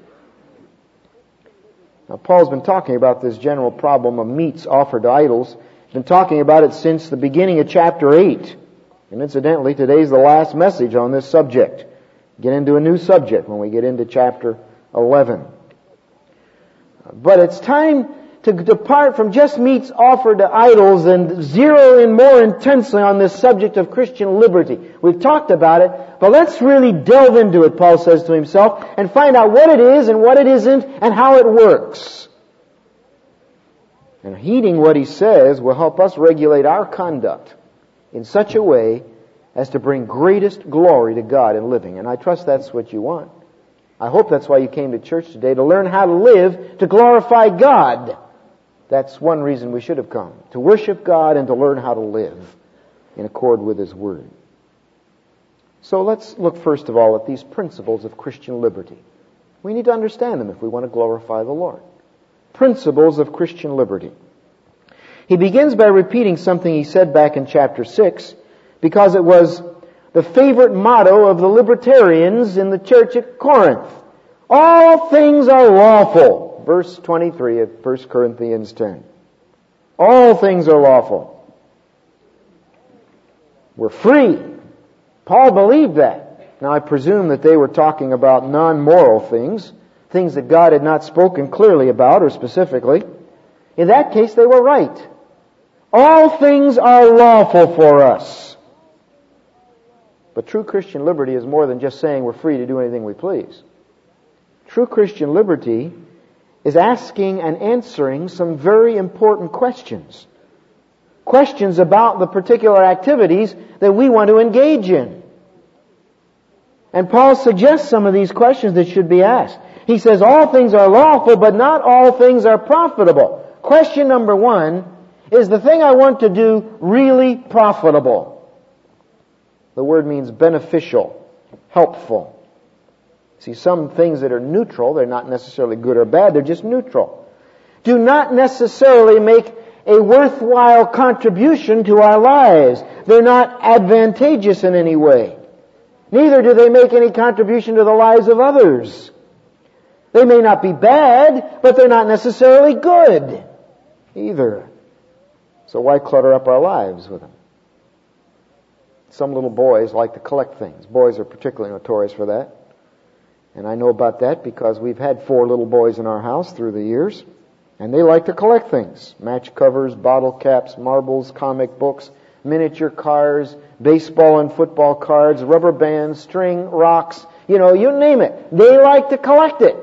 Now, Paul's been talking about this general problem of meats offered to idols. He's been talking about it since the beginning of chapter eight. And incidentally, today's the last message on this subject. Get into a new subject when we get into chapter eleven. But it's time to depart from just meats offered to idols and zero in more intensely on this subject of Christian liberty. We've talked about it, but let's really delve into it, Paul says to himself, and find out what it is and what it isn't and how it works. And heeding what he says will help us regulate our conduct in such a way as to bring greatest glory to God in living. And I trust that's what you want. I hope that's why you came to church today, to learn how to live to glorify God. That's one reason we should have come, to worship God and to learn how to live in accord with His Word. So let's look first of all at these principles of Christian liberty. We need to understand them if we want to glorify the Lord. Principles of Christian liberty. He begins by repeating something he said back in chapter six, because it was the favorite motto of the libertarians in the church at Corinth. All things are lawful. Verse twenty-three of First Corinthians ten. All things are lawful. We're free. Paul believed that. Now I presume that they were talking about non-moral things, things that God had not spoken clearly about or specifically. In that case, they were right. All things are lawful for us. But true Christian liberty is more than just saying we're free to do anything we please. True Christian liberty is asking and answering some very important questions. Questions about the particular activities that we want to engage in. And Paul suggests some of these questions that should be asked. He says all things are lawful, but not all things are profitable. Question number one, is the thing I want to do really profitable? The word means beneficial, helpful. See, some things that are neutral, they're not necessarily good or bad, they're just neutral. Do not necessarily make a worthwhile contribution to our lives. They're not advantageous in any way. Neither do they make any contribution to the lives of others. They may not be bad, but they're not necessarily good either. So why clutter up our lives with them? Some little boys like to collect things. Boys are particularly notorious for that. And I know about that because we've had four little boys in our house through the years. And they like to collect things. Match covers, bottle caps, marbles, comic books, miniature cars, baseball and football cards, rubber bands, string, rocks. You know, you name it. They like to collect it.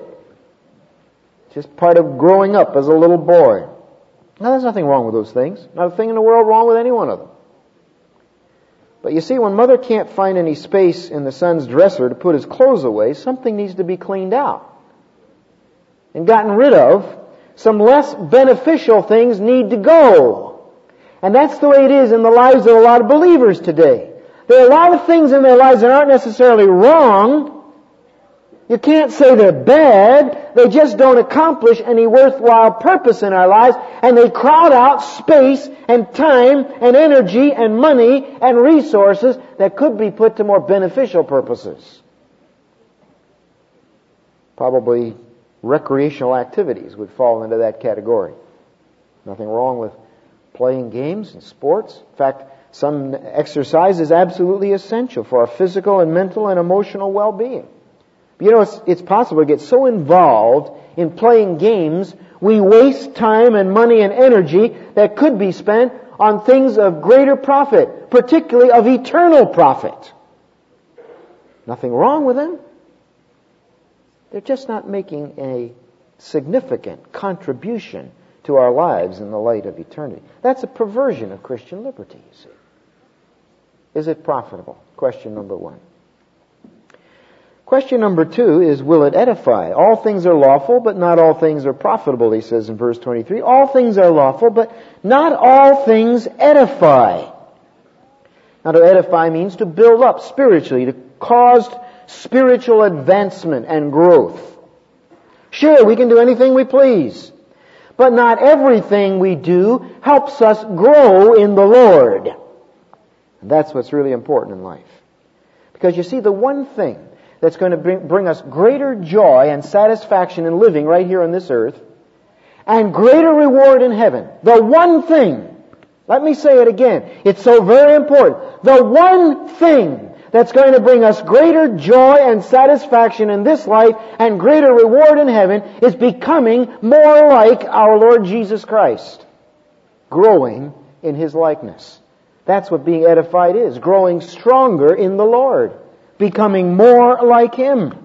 Just part of growing up as a little boy. Now, there's nothing wrong with those things. Not a thing in the world wrong with any one of them. But you see, when mother can't find any space in the son's dresser to put his clothes away, something needs to be cleaned out and gotten rid of. Some less beneficial things need to go. And that's the way it is in the lives of a lot of believers today. There are a lot of things in their lives that aren't necessarily wrong. You can't say they're bad. They just don't accomplish any worthwhile purpose in our lives, and they crowd out space and time and energy and money and resources that could be put to more beneficial purposes. Probably recreational activities would fall into that category. Nothing wrong with playing games and sports. In fact, some exercise is absolutely essential for our physical and mental and emotional well-being. You know, it's, it's possible to get so involved in playing games, we waste time and money and energy that could be spent on things of greater profit, particularly of eternal profit. Nothing wrong with them. They're just not making a significant contribution to our lives in the light of eternity. That's a perversion of Christian liberty, you see. Is it profitable? Question number one. Question number two is, will it edify? All things are lawful, but not all things are profitable, he says in verse twenty-three. All things are lawful, but not all things edify. Now, to edify means to build up spiritually, to cause spiritual advancement and growth. Sure, we can do anything we please, but not everything we do helps us grow in the Lord. And that's what's really important in life. Because you see, the one thing that's going to bring, bring us greater joy and satisfaction in living right here on this earth, and greater reward in heaven, the one thing, let me say it again, it's so very important, the one thing that's going to bring us greater joy and satisfaction in this life and greater reward in heaven is becoming more like our Lord Jesus Christ. Growing in His likeness. That's what being edified is. Growing stronger in the Lord. Becoming more like Him.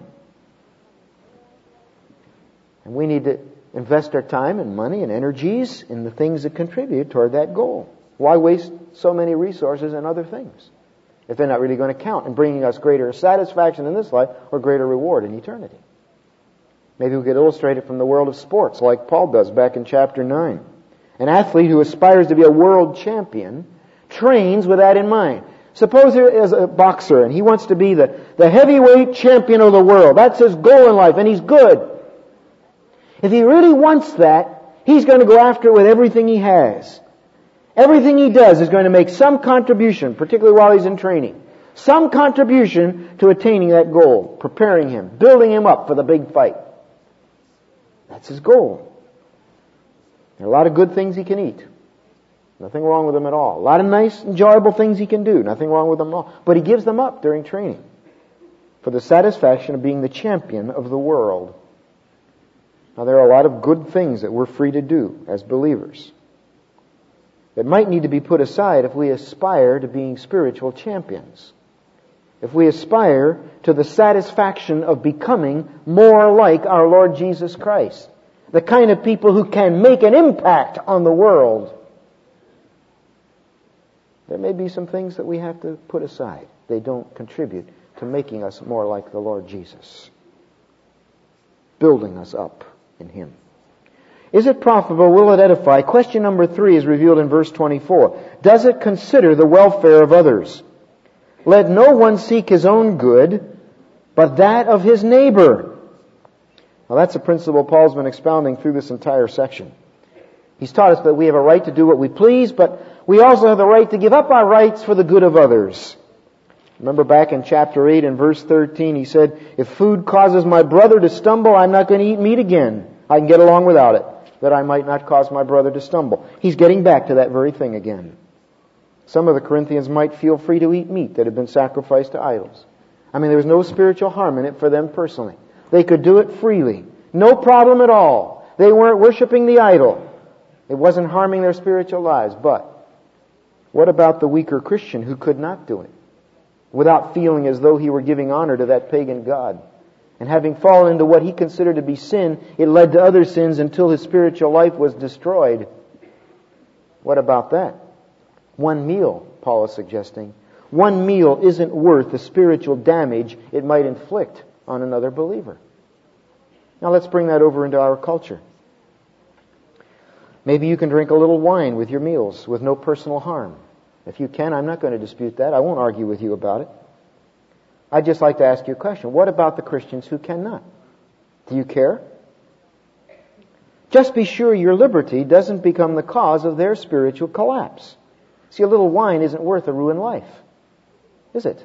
And we need to invest our time and money and energies in the things that contribute toward that goal. Why waste so many resources in other things if they're not really going to count in bringing us greater satisfaction in this life or greater reward in eternity? Maybe we could illustrate it from the world of sports like Paul does back in chapter nine. An athlete who aspires to be a world champion trains with that in mind. Suppose he is a boxer and he wants to be the, the heavyweight champion of the world. That's his goal in life, and he's good. If he really wants that, he's going to go after it with everything he has. Everything he does is going to make some contribution, particularly while he's in training. Some contribution to attaining that goal, preparing him, building him up for the big fight. That's his goal. There are a lot of good things he can eat. Nothing wrong with them at all. A lot of nice, enjoyable things he can do. Nothing wrong with them at all. But he gives them up during training for the satisfaction of being the champion of the world. Now, there are a lot of good things that we're free to do as believers that might need to be put aside if we aspire to being spiritual champions. If we aspire to the satisfaction of becoming more like our Lord Jesus Christ. The kind of people who can make an impact on the world. There may be some things that we have to put aside. They don't contribute to making us more like the Lord Jesus. Building us up in Him. Is it profitable? Will it edify? Question number three is revealed in verse twenty-four. Does it consider the welfare of others? Let no one seek his own good, but that of his neighbor. Now that's a principle Paul's been expounding through this entire section. He's taught us that we have a right to do what we please, but we also have the right to give up our rights for the good of others. Remember back in chapter eight and verse thirteen, he said, if food causes my brother to stumble, I'm not going to eat meat again. I can get along without it, that I might not cause my brother to stumble. He's getting back to that very thing again. Some of the Corinthians might feel free to eat meat that had been sacrificed to idols. I mean, there was no spiritual harm in it for them personally. They could do it freely. No problem at all. They weren't worshiping the idol. It wasn't harming their spiritual lives. But what about the weaker Christian who could not do it without feeling as though he were giving honor to that pagan god? And having fallen into what he considered to be sin, it led to other sins until his spiritual life was destroyed. What about that? One meal, Paul is suggesting. One meal isn't worth the spiritual damage it might inflict on another believer. Now let's bring that over into our culture. Maybe you can drink a little wine with your meals with no personal harm. If you can, I'm not going to dispute that. I won't argue with you about it. I'd just like to ask you a question. What about the Christians who cannot? Do you care? Just be sure your liberty doesn't become the cause of their spiritual collapse. See, a little wine isn't worth a ruined life. Is it?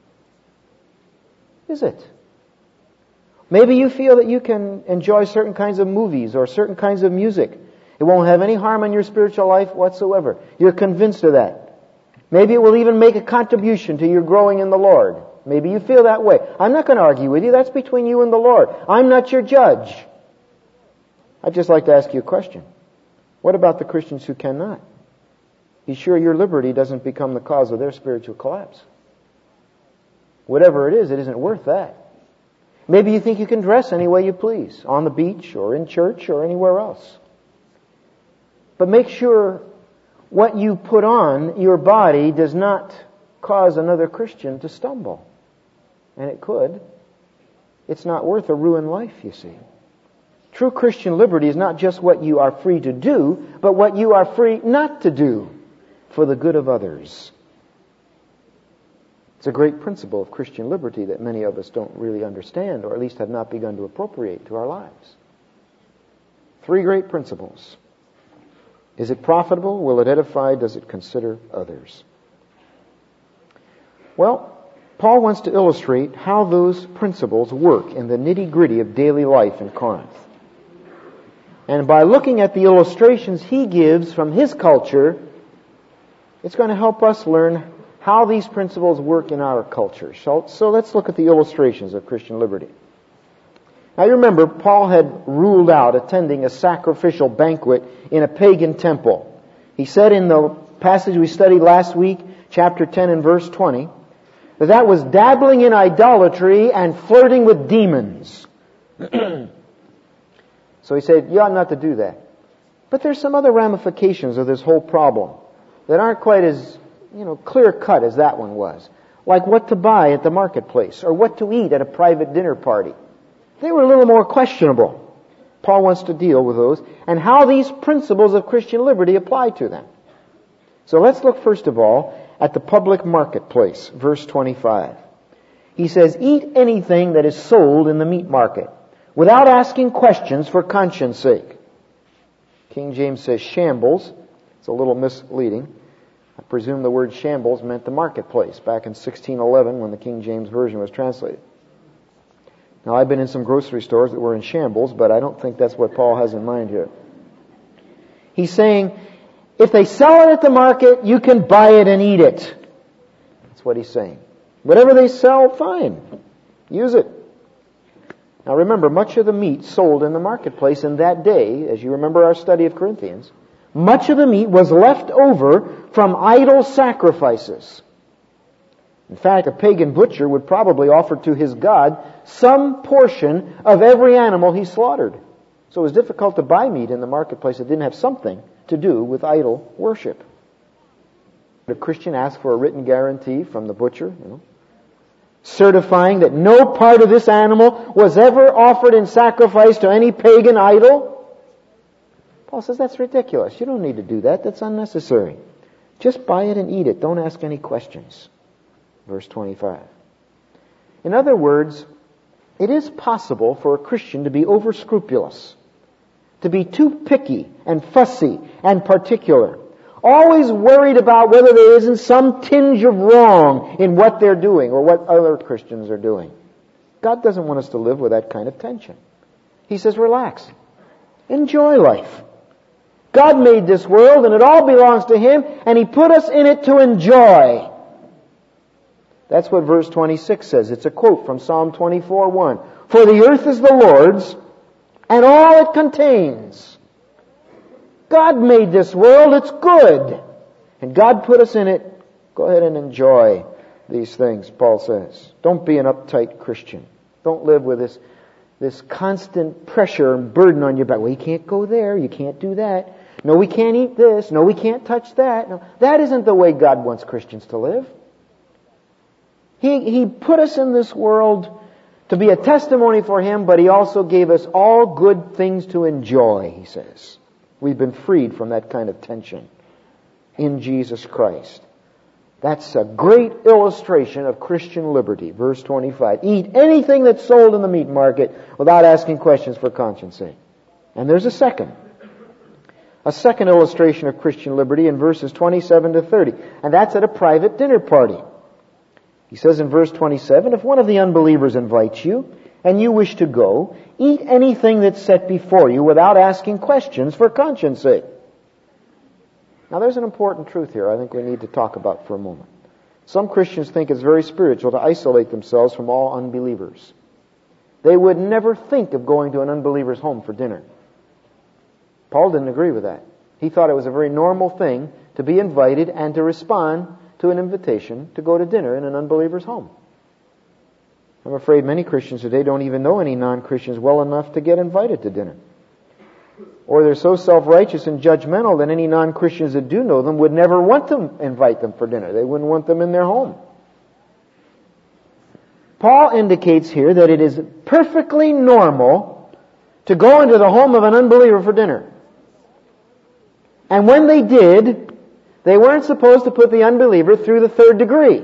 Is it? Maybe you feel that you can enjoy certain kinds of movies or certain kinds of music. It won't have any harm on your spiritual life whatsoever. You're convinced of that. Maybe it will even make a contribution to your growing in the Lord. Maybe you feel that way. I'm not going to argue with you. That's between you and the Lord. I'm not your judge. I'd just like to ask you a question. What about the Christians who cannot? Be sure your liberty doesn't become the cause of their spiritual collapse. Whatever it is, it isn't worth that. Maybe you think you can dress any way you please, on the beach or in church or anywhere else. But make sure what you put on your body does not cause another Christian to stumble. And it could. It's not worth a ruined life, you see. True Christian liberty is not just what you are free to do, but what you are free not to do for the good of others. It's a great principle of Christian liberty that many of us don't really understand, or at least have not begun to appropriate to our lives. Three great principles. Is it profitable? Will it edify? Does it consider others? Well, Paul wants to illustrate how those principles work in the nitty-gritty of daily life in Corinth. And by looking at the illustrations he gives from his culture, it's going to help us learn how these principles work in our culture. So, so let's look at the illustrations of Christian liberty. Now you remember, Paul had ruled out attending a sacrificial banquet in a pagan temple. He said in the passage we studied last week, chapter ten and verse twenty, that that was dabbling in idolatry and flirting with demons. So he said, you ought not to do that. But there's some other ramifications of this whole problem that aren't quite as, you know, clear-cut as that one was. Like what to buy at the marketplace or what to eat at a private dinner party. They were a little more questionable. Paul wants to deal with those and how these principles of Christian liberty apply to them. So let's look first of all at the public marketplace, verse twenty-five. He says, eat anything that is sold in the meat market, without asking questions for conscience sake. King James says shambles. It's a little misleading. I presume the word shambles meant the marketplace back in sixteen eleven when the King James Version was translated. Now, I've been in some grocery stores that were in shambles, but I don't think that's what Paul has in mind here. He's saying, if they sell it at the market, you can buy it and eat it. That's what he's saying. Whatever they sell, fine. Use it. Now remember, much of the meat sold in the marketplace in that day, as you remember our study of Corinthians, much of the meat was left over from idol sacrifices. In fact, a pagan butcher would probably offer to his god some portion of every animal he slaughtered. So it was difficult to buy meat in the marketplace that didn't have something to do with idol worship. The Christian asked for a written guarantee from the butcher, you know, certifying that no part of this animal was ever offered in sacrifice to any pagan idol. Paul says that's ridiculous. You don't need to do that. That's unnecessary. Just buy it and eat it. Don't ask any questions. Verse twenty-five. In other words, it is possible for a Christian to be over-scrupulous, to be too picky and fussy and particular, always worried about whether there isn't some tinge of wrong in what they're doing or what other Christians are doing. God doesn't want us to live with that kind of tension. He says, relax. Enjoy life. God made this world and it all belongs to Him, and He put us in it to enjoy. That's what verse twenty-six says. It's a quote from Psalm twenty-four one. For the earth is the Lord's, and all it contains. God made this world, it's good. And God put us in it. Go ahead and enjoy these things, Paul says. Don't be an uptight Christian. Don't live with this, this constant pressure and burden on your back. Well, you can't go there, you can't do that. No, we can't eat this. No, we can't touch that. No, that isn't the way God wants Christians to live. He, he put us in this world to be a testimony for Him, but He also gave us all good things to enjoy, he says. We've been freed from that kind of tension in Jesus Christ. That's a great illustration of Christian liberty. Verse twenty-five. Eat anything that's sold in the meat market without asking questions for conscience sake. And there's a second. A second illustration of Christian liberty in verses twenty-seven to thirty. And that's at a private dinner party. He says in verse twenty-seven, if one of the unbelievers invites you and you wish to go, eat anything that's set before you without asking questions for conscience sake. Now there's an important truth here I think we need to talk about for a moment. Some Christians think it's very spiritual to isolate themselves from all unbelievers. They would never think of going to an unbeliever's home for dinner. Paul didn't agree with that. He thought it was a very normal thing to be invited and to respond to an invitation to go to dinner in an unbeliever's home. I'm afraid many Christians today don't even know any non-Christians well enough to get invited to dinner. Or they're so self-righteous and judgmental that any non-Christians that do know them would never want to invite them for dinner. They wouldn't want them in their home. Paul indicates here that it is perfectly normal to go into the home of an unbeliever for dinner. And when they did, they weren't supposed to put the unbeliever through the third degree.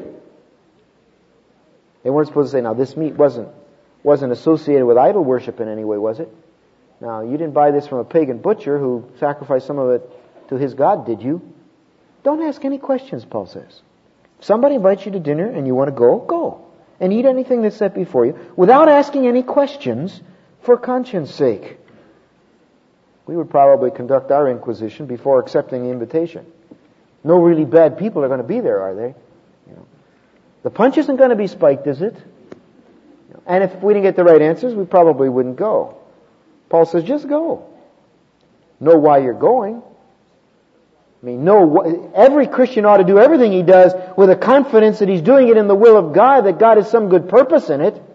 They weren't supposed to say, now this meat wasn't, wasn't associated with idol worship in any way, was it? Now, you didn't buy this from a pagan butcher who sacrificed some of it to his god, did you? Don't ask any questions, Paul says. If somebody invites you to dinner and you want to go, go. and eat anything that's set before you, without asking any questions, for conscience sake. We would probably conduct our inquisition before accepting the invitation. No really bad people are going to be there, are they? You know, the punch isn't going to be spiked, is it? And if we didn't get the right answers, we probably wouldn't go. Paul says, just go. Know why you're going. I mean, know, every Christian ought to do everything he does with a confidence that he's doing it in the will of God, that God has some good purpose in it.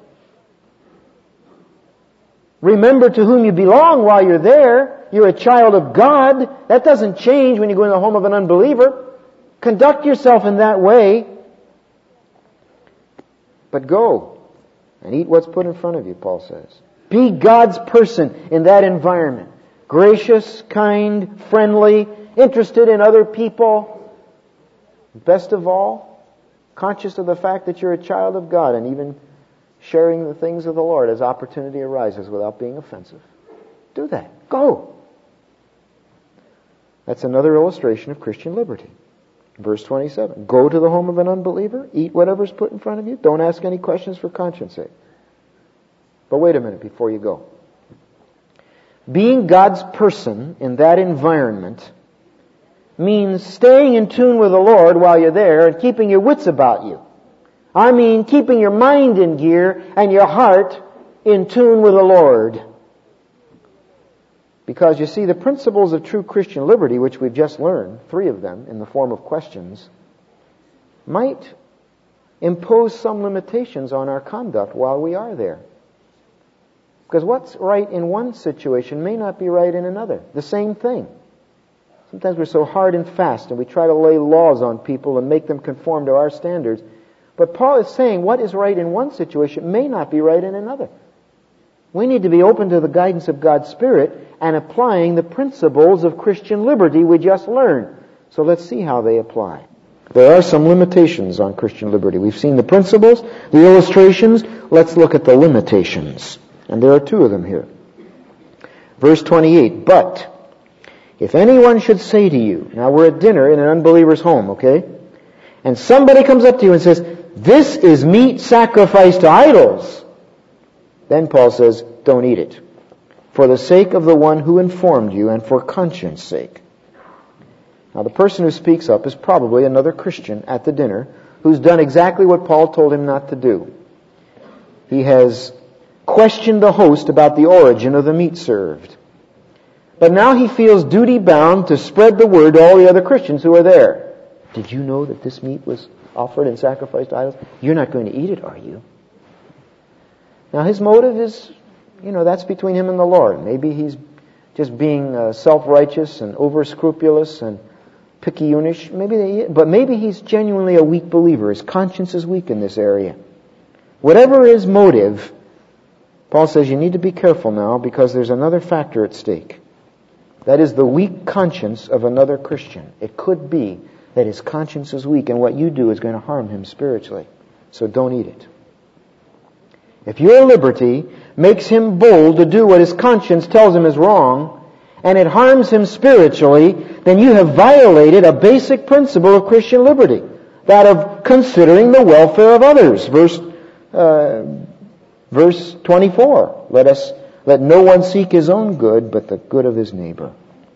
Remember to whom you belong while you're there. You're a child of God. That doesn't change when you go in the home of an unbeliever. Conduct yourself in that way. But go and eat what's put in front of you, Paul says. Be God's person in that environment. Gracious, kind, friendly, interested in other people. Best of all, conscious of the fact that you're a child of God and even sharing the things of the Lord as opportunity arises without being offensive. Do that. Go. That's another illustration of Christian liberty. Verse twenty-seven. Go to the home of an unbeliever. Eat whatever's put in front of you. Don't ask any questions for conscience sake. But wait a minute before you go. Being God's person in that environment means staying in tune with the Lord while you're there and keeping your wits about you. I mean keeping your mind in gear and your heart in tune with the Lord. Because you see, the principles of true Christian liberty, which we've just learned, three of them in the form of questions, might impose some limitations on our conduct while we are there. Because what's right in one situation may not be right in another. The same thing. Sometimes we're so hard and fast and we try to lay laws on people and make them conform to our standards. But Paul is saying what is right in one situation may not be right in another. We need to be open to the guidance of God's Spirit and applying the principles of Christian liberty we just learned. So let's see how they apply. There are some limitations on Christian liberty. We've seen the principles, the illustrations. Let's look at the limitations. And there are two of them here. Verse twenty-eight, but if anyone should say to you, now we're at dinner in an unbeliever's home, okay? And somebody comes up to you and says, this is meat sacrificed to idols. Then Paul says, don't eat it, for the sake of the one who informed you and for conscience sake. Now the person who speaks up is probably another Christian at the dinner who's done exactly what Paul told him not to do. He has questioned the host about the origin of the meat served. But now he feels duty-bound to spread the word to all the other Christians who are there. Did you know that this meat was offered and sacrificed to idols? You're not going to eat it, are you? Now his motive is, you know, that's between him and the Lord. Maybe he's just being uh, self-righteous and over-scrupulous and picayunish. Maybe they, but maybe he's genuinely a weak believer. His conscience is weak in this area. Whatever his motive, Paul says you need to be careful now because there's another factor at stake. That is the weak conscience of another Christian. It could be that his conscience is weak and what you do is going to harm him spiritually. So don't eat it. If your liberty makes him bold to do what his conscience tells him is wrong, and it harms him spiritually, then you have violated a basic principle of Christian liberty, that of considering the welfare of others. Verse uh, verse twenty-four. Let us let no one seek his own good, but the good of his neighbor.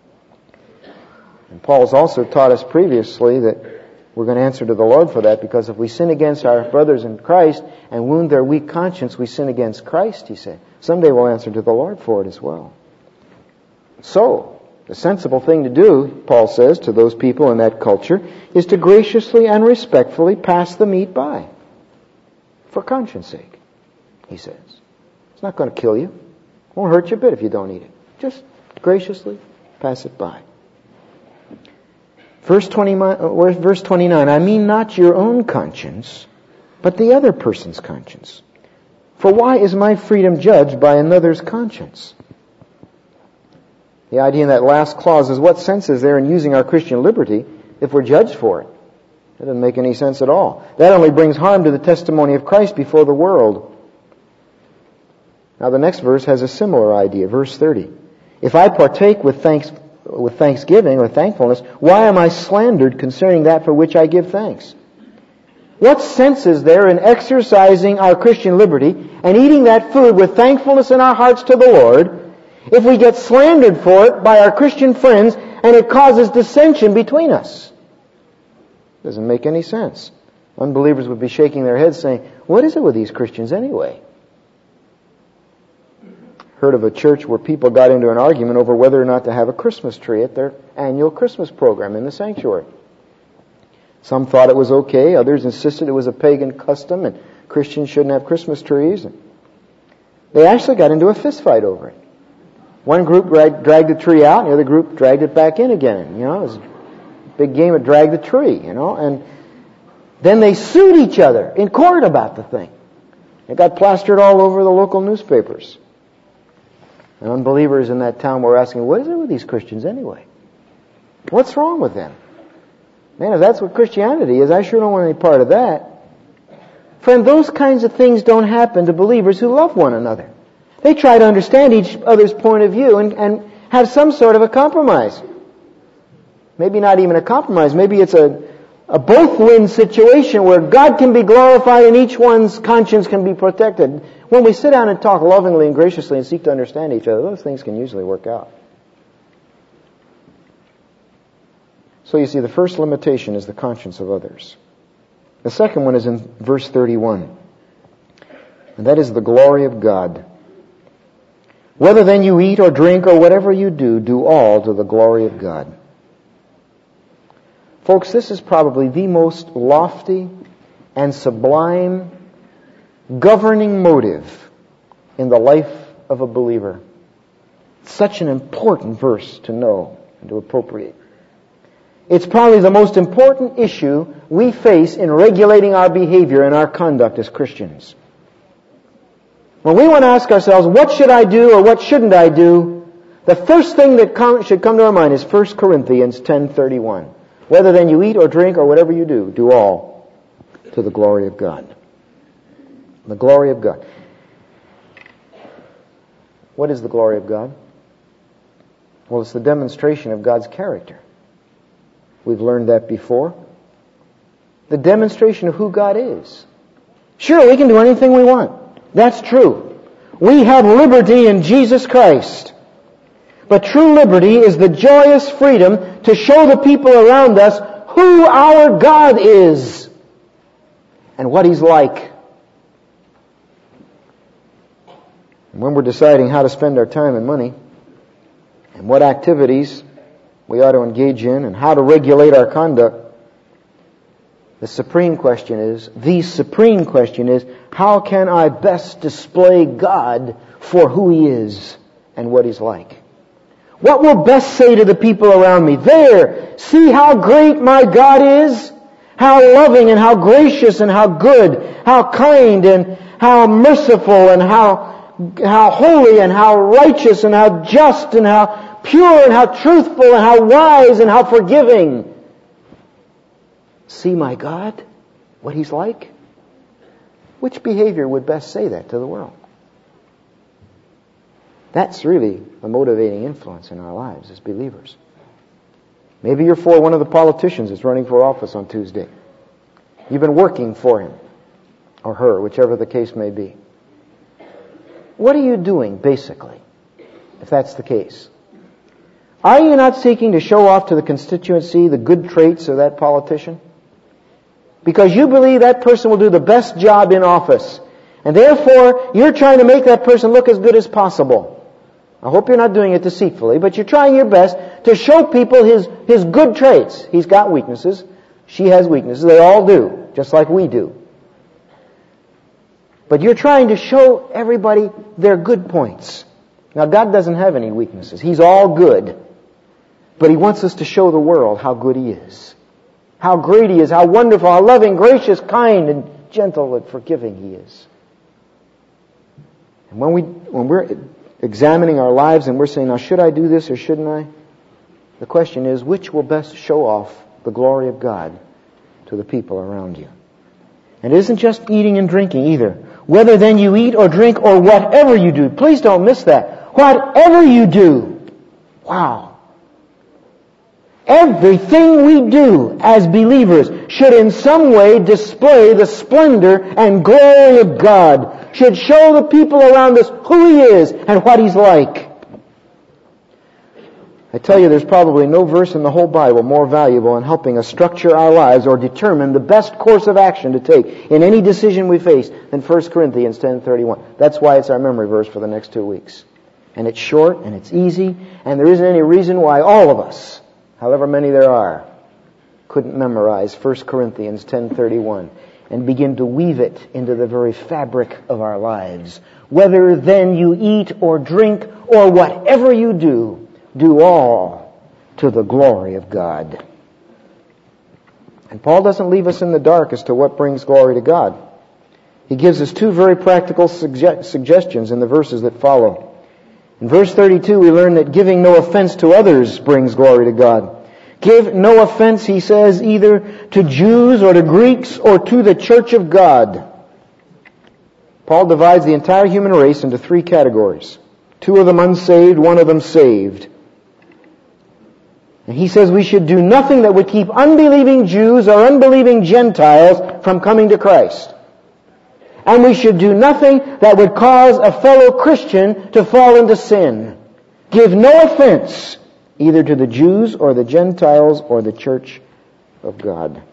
And Paul's also taught us previously that we're going to answer to the Lord for that, because if we sin against our brothers in Christ and wound their weak conscience, we sin against Christ, he said. Someday we'll answer to the Lord for it as well. So, the sensible thing to do, Paul says, to those people in that culture, is to graciously and respectfully pass the meat by. For conscience sake, he says. It's not going to kill you. It won't hurt you a bit if you don't eat it. Just graciously pass it by. Verse twenty-nine, I mean not your own conscience, but the other person's conscience. For why is my freedom judged by another's conscience? The idea in that last clause is, what sense is there in using our Christian liberty if we're judged for it? That doesn't make any sense at all. That only brings harm to the testimony of Christ before the world. Now the next verse has a similar idea. Verse thirty. If I partake with thanks with thanksgiving or thankfulness, why am I slandered concerning that for which I give thanks? What sense is there in exercising our Christian liberty and eating that food with thankfulness in our hearts to the Lord if we get slandered for it by our Christian friends and it causes dissension between us? Doesn't make any sense. Unbelievers would be shaking their heads saying, what is it with these Christians anyway? Heard of a church where people got into an argument over whether or not to have a Christmas tree at their annual Christmas program in the sanctuary. Some thought it was okay. Others insisted it was a pagan custom and Christians shouldn't have Christmas trees. They actually got into a fist fight over it. One group dragged, dragged the tree out and the other group dragged it back in again. You know, it was a big game of drag the tree, you know. And then they sued each other in court about the thing. It got plastered all over the local newspapers. And unbelievers in that town were asking, what is it with these Christians anyway? What's wrong with them? Man, if that's what Christianity is, I sure don't want any part of that. Friend, those kinds of things don't happen to believers who love one another. They try to understand each other's point of view and, and have some sort of a compromise. Maybe not even a compromise. Maybe it's a, a both-win situation where God can be glorified and each one's conscience can be protected. When we sit down and talk lovingly and graciously and seek to understand each other, those things can usually work out. So you see, the first limitation is the conscience of others. The second one is in verse thirty-one. And that is the glory of God. Whether then you eat or drink or whatever you do, do all to the glory of God. Folks, this is probably the most lofty and sublime governing motive in the life of a believer. Such an important verse to know and to appropriate. It's probably the most important issue we face in regulating our behavior and our conduct as Christians. When we want to ask ourselves, what should I do or what shouldn't I do? The first thing that come, should come to our mind is First Corinthians ten thirty-one. Whether then you eat or drink or whatever you do, do all to the glory of God. The glory of God. What is the glory of God? Well, it's the demonstration of God's character. We've learned that before. The demonstration of who God is. Sure, we can do anything we want. That's true. We have liberty in Jesus Christ. But true liberty is the joyous freedom to show the people around us who our God is and what He's like. And when we're deciding how to spend our time and money and what activities we ought to engage in and how to regulate our conduct, the supreme question is, the supreme question is, how can I best display God for who He is and what He's like? What will best say to the people around me? There, see how great my God is? How loving and how gracious and how good, how kind and how merciful and how, how holy and how righteous and how just and how pure and how truthful and how wise and how forgiving. See my God, what He's like? Which behavior would best say that to the world? That's really a motivating influence in our lives as believers. Maybe you're for one of the politicians that's running for office on Tuesday. You've been working for him or her, whichever the case may be. What are you doing, basically, if that's the case? Are you not seeking to show off to the constituency the good traits of that politician? Because you believe that person will do the best job in office. And therefore, you're trying to make that person look as good as possible. I hope you're not doing it deceitfully, but you're trying your best to show people his, his good traits. He's got weaknesses. She has weaknesses. They all do, just like we do. But you're trying to show everybody their good points. Now, God doesn't have any weaknesses. He's all good. But He wants us to show the world how good He is. How great He is, how wonderful, how loving, gracious, kind, and gentle and forgiving He is. And when we, when we're examining our lives and we're saying, now should I do this or shouldn't I? The question is, which will best show off the glory of God to the people around you? And it isn't just eating and drinking either. Whether then you eat or drink or whatever you do. Please don't miss that. Whatever you do. Wow. Everything we do as believers should in some way display the splendor and glory of God, should show the people around us who He is and what He's like. I tell you, there's probably no verse in the whole Bible more valuable in helping us structure our lives or determine the best course of action to take in any decision we face than First Corinthians ten thirty-one. That's why it's our memory verse for the next two weeks. And it's short and it's easy, and there isn't any reason why all of us, however many there are, couldn't memorize First Corinthians ten thirty-one and begin to weave it into the very fabric of our lives. Whether then you eat or drink or whatever you do, do all to the glory of God. And Paul doesn't leave us in the dark as to what brings glory to God. He gives us two very practical suge- suggestions in the verses that follow. In verse thirty-two, we learn that giving no offense to others brings glory to God. Give no offense, he says, either to Jews or to Greeks or to the church of God. Paul divides the entire human race into three categories. Two of them unsaved, one of them saved. And he says we should do nothing that would keep unbelieving Jews or unbelieving Gentiles from coming to Christ. And we should do nothing that would cause a fellow Christian to fall into sin. Give no offense either to the Jews or the Gentiles or the church of God.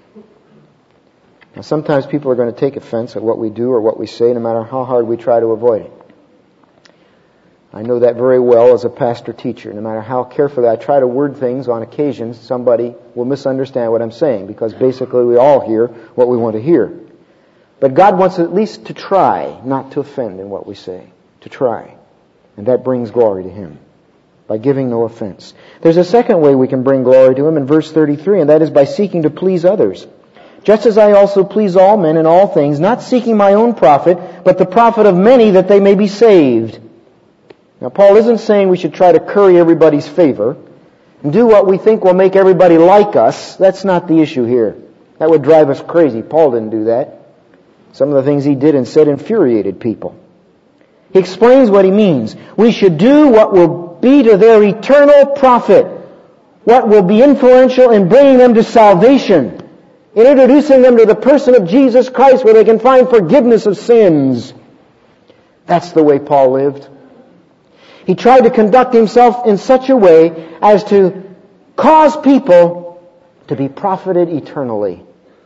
Now, sometimes people are going to take offense at what we do or what we say, no matter how hard we try to avoid it. I know that very well as a pastor-teacher. No matter how carefully I try to word things, on occasion somebody will misunderstand what I'm saying, because basically we all hear what we want to hear. But God wants at least to try not to offend in what we say. To try. And that brings glory to Him, by giving no offense. There's a second way we can bring glory to Him in verse thirty-three, and that is by seeking to please others. Just as I also please all men in all things, not seeking my own profit, but the profit of many, that they may be saved. Now, Paul isn't saying we should try to curry everybody's favor and do what we think will make everybody like us. That's not the issue here. That would drive us crazy. Paul didn't do that. Some of the things he did and said infuriated people. He explains what he means. We should do what will be to their eternal profit, what will be influential in bringing them to salvation, in introducing them to the person of Jesus Christ where they can find forgiveness of sins. That's the way Paul lived. He tried to conduct himself in such a way as to cause people to be profited eternally,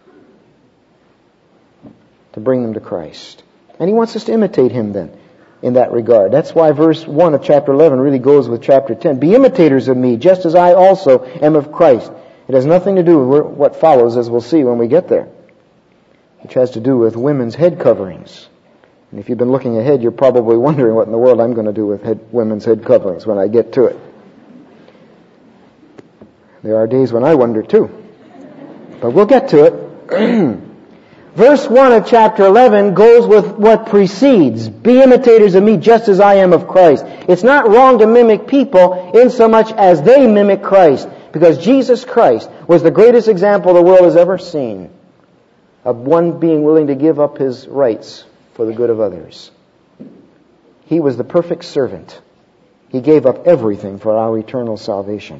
to bring them to Christ. And he wants us to imitate him then in that regard. That's why verse one of chapter eleven really goes with chapter ten. Be imitators of me, just as I also am of Christ. It has nothing to do with what follows, as we'll see when we get there, which has to do with women's head coverings. And if you've been looking ahead, you're probably wondering what in the world I'm going to do with head, women's head coverings when I get to it. There are days when I wonder too. But we'll get to it. Verse one of chapter eleven goes with what precedes. Be imitators of me just as I am of Christ. It's not wrong to mimic people in so much as they mimic Christ, because Jesus Christ was the greatest example the world has ever seen of one being willing to give up his rights for the good of others. He was the perfect servant. He gave up everything for our eternal salvation.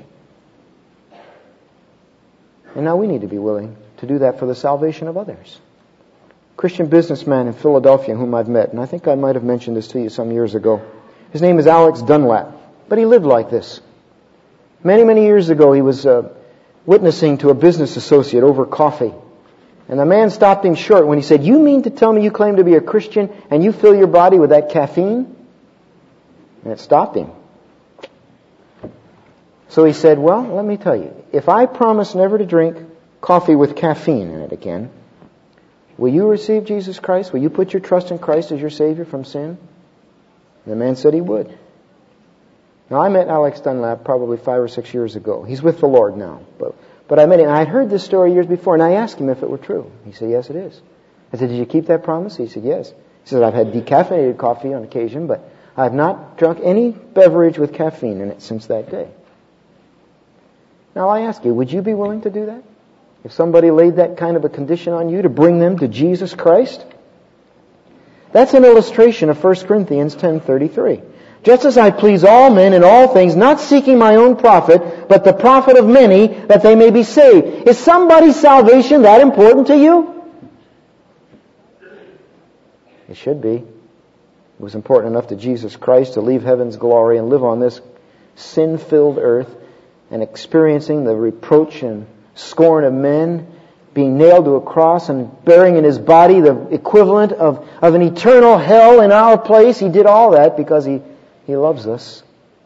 And now we need to be willing to do that for the salvation of others. Christian businessman in Philadelphia whom I've met, and I think I might have mentioned this to you some years ago. His name is Alex Dunlap, but he lived like this. Many, many years ago he was uh, witnessing to a business associate over coffee. And the man stopped him short when he said, "You mean to tell me you claim to be a Christian and you fill your body with that caffeine?" And it stopped him. So he said, "Well, let me tell you, if I promise never to drink coffee with caffeine in it again, will you receive Jesus Christ? Will you put your trust in Christ as your Savior from sin?" And the man said he would. Now, I met Alex Dunlap probably five or six years ago. He's with the Lord now. But but I met him. I had heard this story years before, and I asked him if it were true. He said, "Yes, it is." I said, "Did you keep that promise?" He said, "Yes." He said, "I've had decaffeinated coffee on occasion, but I've not drunk any beverage with caffeine in it since that day." Now, I ask you, would you be willing to do that? If somebody laid that kind of a condition on you to bring them to Jesus Christ? That's an illustration of First Corinthians ten thirty-three. just as I please all men in all things, not seeking my own profit, but the profit of many, that they may be saved. Is somebody's salvation that important to you? It should be. It was important enough to Jesus Christ to leave heaven's glory and live on this sin-filled earth and experiencing the reproach and scorn of men, being nailed to a cross and bearing in His body the equivalent of, of an eternal hell in our place. He did all that because He, he loves us.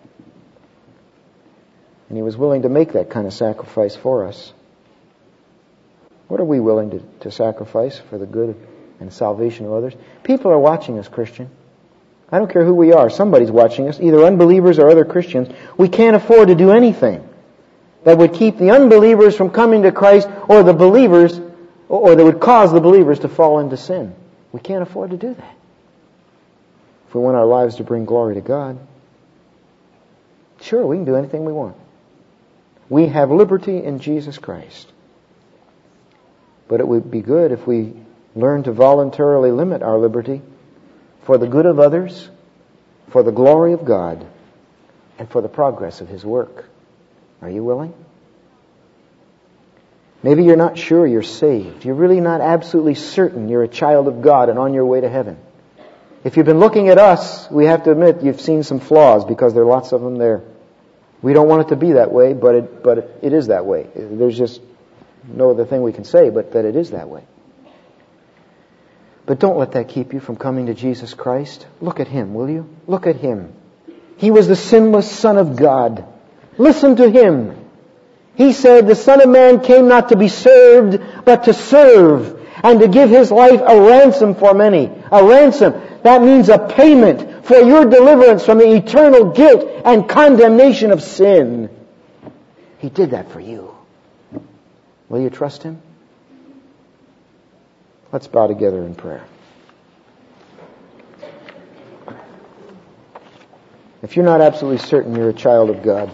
And He was willing to make that kind of sacrifice for us. What are we willing to, to sacrifice for the good and salvation of others? People are watching us, Christian. I don't care who we are. Somebody's watching us, either unbelievers or other Christians. We can't afford to do anything that would keep the unbelievers from coming to Christ, or the believers, or that would cause the believers to fall into sin. We can't afford to do that if we want our lives to bring glory to God. Sure, we can do anything we want. We have liberty in Jesus Christ. But it would be good if we learn to voluntarily limit our liberty for the good of others, for the glory of God, and for the progress of His work. Are you willing? Maybe you're not sure you're saved. You're really not absolutely certain you're a child of God and on your way to heaven. If you've been looking at us, we have to admit you've seen some flaws, because there are lots of them there. We don't want it to be that way, but it, but it, it is that way. There's just no other thing we can say but that it is that way. But don't let that keep you from coming to Jesus Christ. Look at Him, will you? Look at Him. He was the sinless Son of God. Listen to Him. He said, the Son of Man came not to be served, but to serve, and to give His life a ransom for many. A ransom. That means a payment for your deliverance from the eternal guilt and condemnation of sin. He did that for you. Will you trust Him? Let's bow together in prayer. If you're not absolutely certain you're a child of God,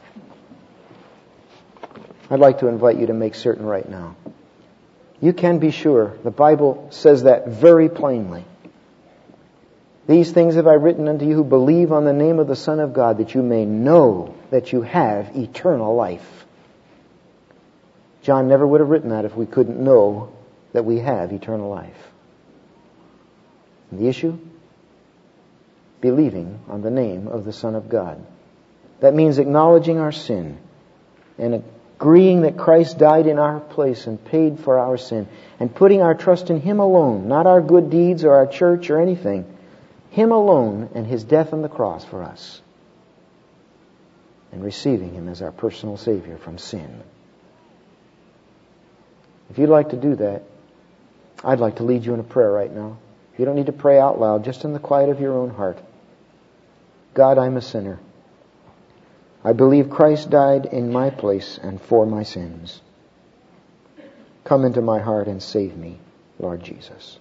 I'd like to invite you to make certain right now. You can be sure. The Bible says that very plainly. These things have I written unto you who believe on the name of the Son of God, that you may know that you have eternal life. John never would have written that if we couldn't know that we have eternal life. And the issue? Believing on the name of the Son of God. That means acknowledging our sin and agreeing that Christ died in our place and paid for our sin, and putting our trust in Him alone, not our good deeds or our church or anything. Him alone and His death on the cross for us. And receiving Him as our personal Savior from sin. If you'd like to do that, I'd like to lead you in a prayer right now. You don't need to pray out loud, just in the quiet of your own heart. God, I'm a sinner. I believe Christ died in my place and for my sins. Come into my heart and save me, Lord Jesus.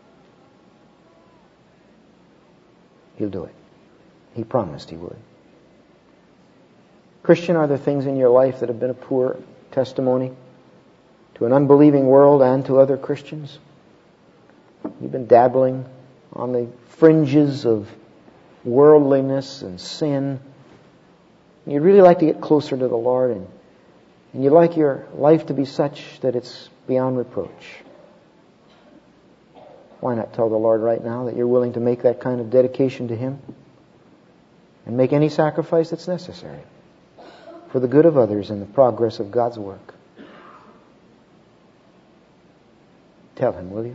He'll do it. He promised He would. Christian, are there things in your life that have been a poor testimony to an unbelieving world and to other Christians? You've been dabbling on the fringes of worldliness and sin. You'd really like to get closer to the Lord, and, and you'd like your life to be such that it's beyond reproach. Why not tell the Lord right now that you're willing to make that kind of dedication to Him and make any sacrifice that's necessary for the good of others and the progress of God's work? Tell Him, will you?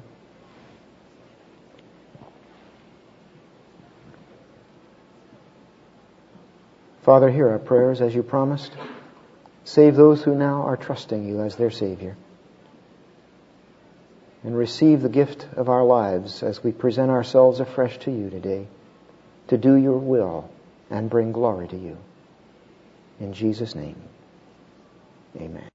Father, hear our prayers as you promised. Save those who now are trusting you as their Savior. And receive the gift of our lives as we present ourselves afresh to you today, to do your will and bring glory to you. In Jesus' name, amen.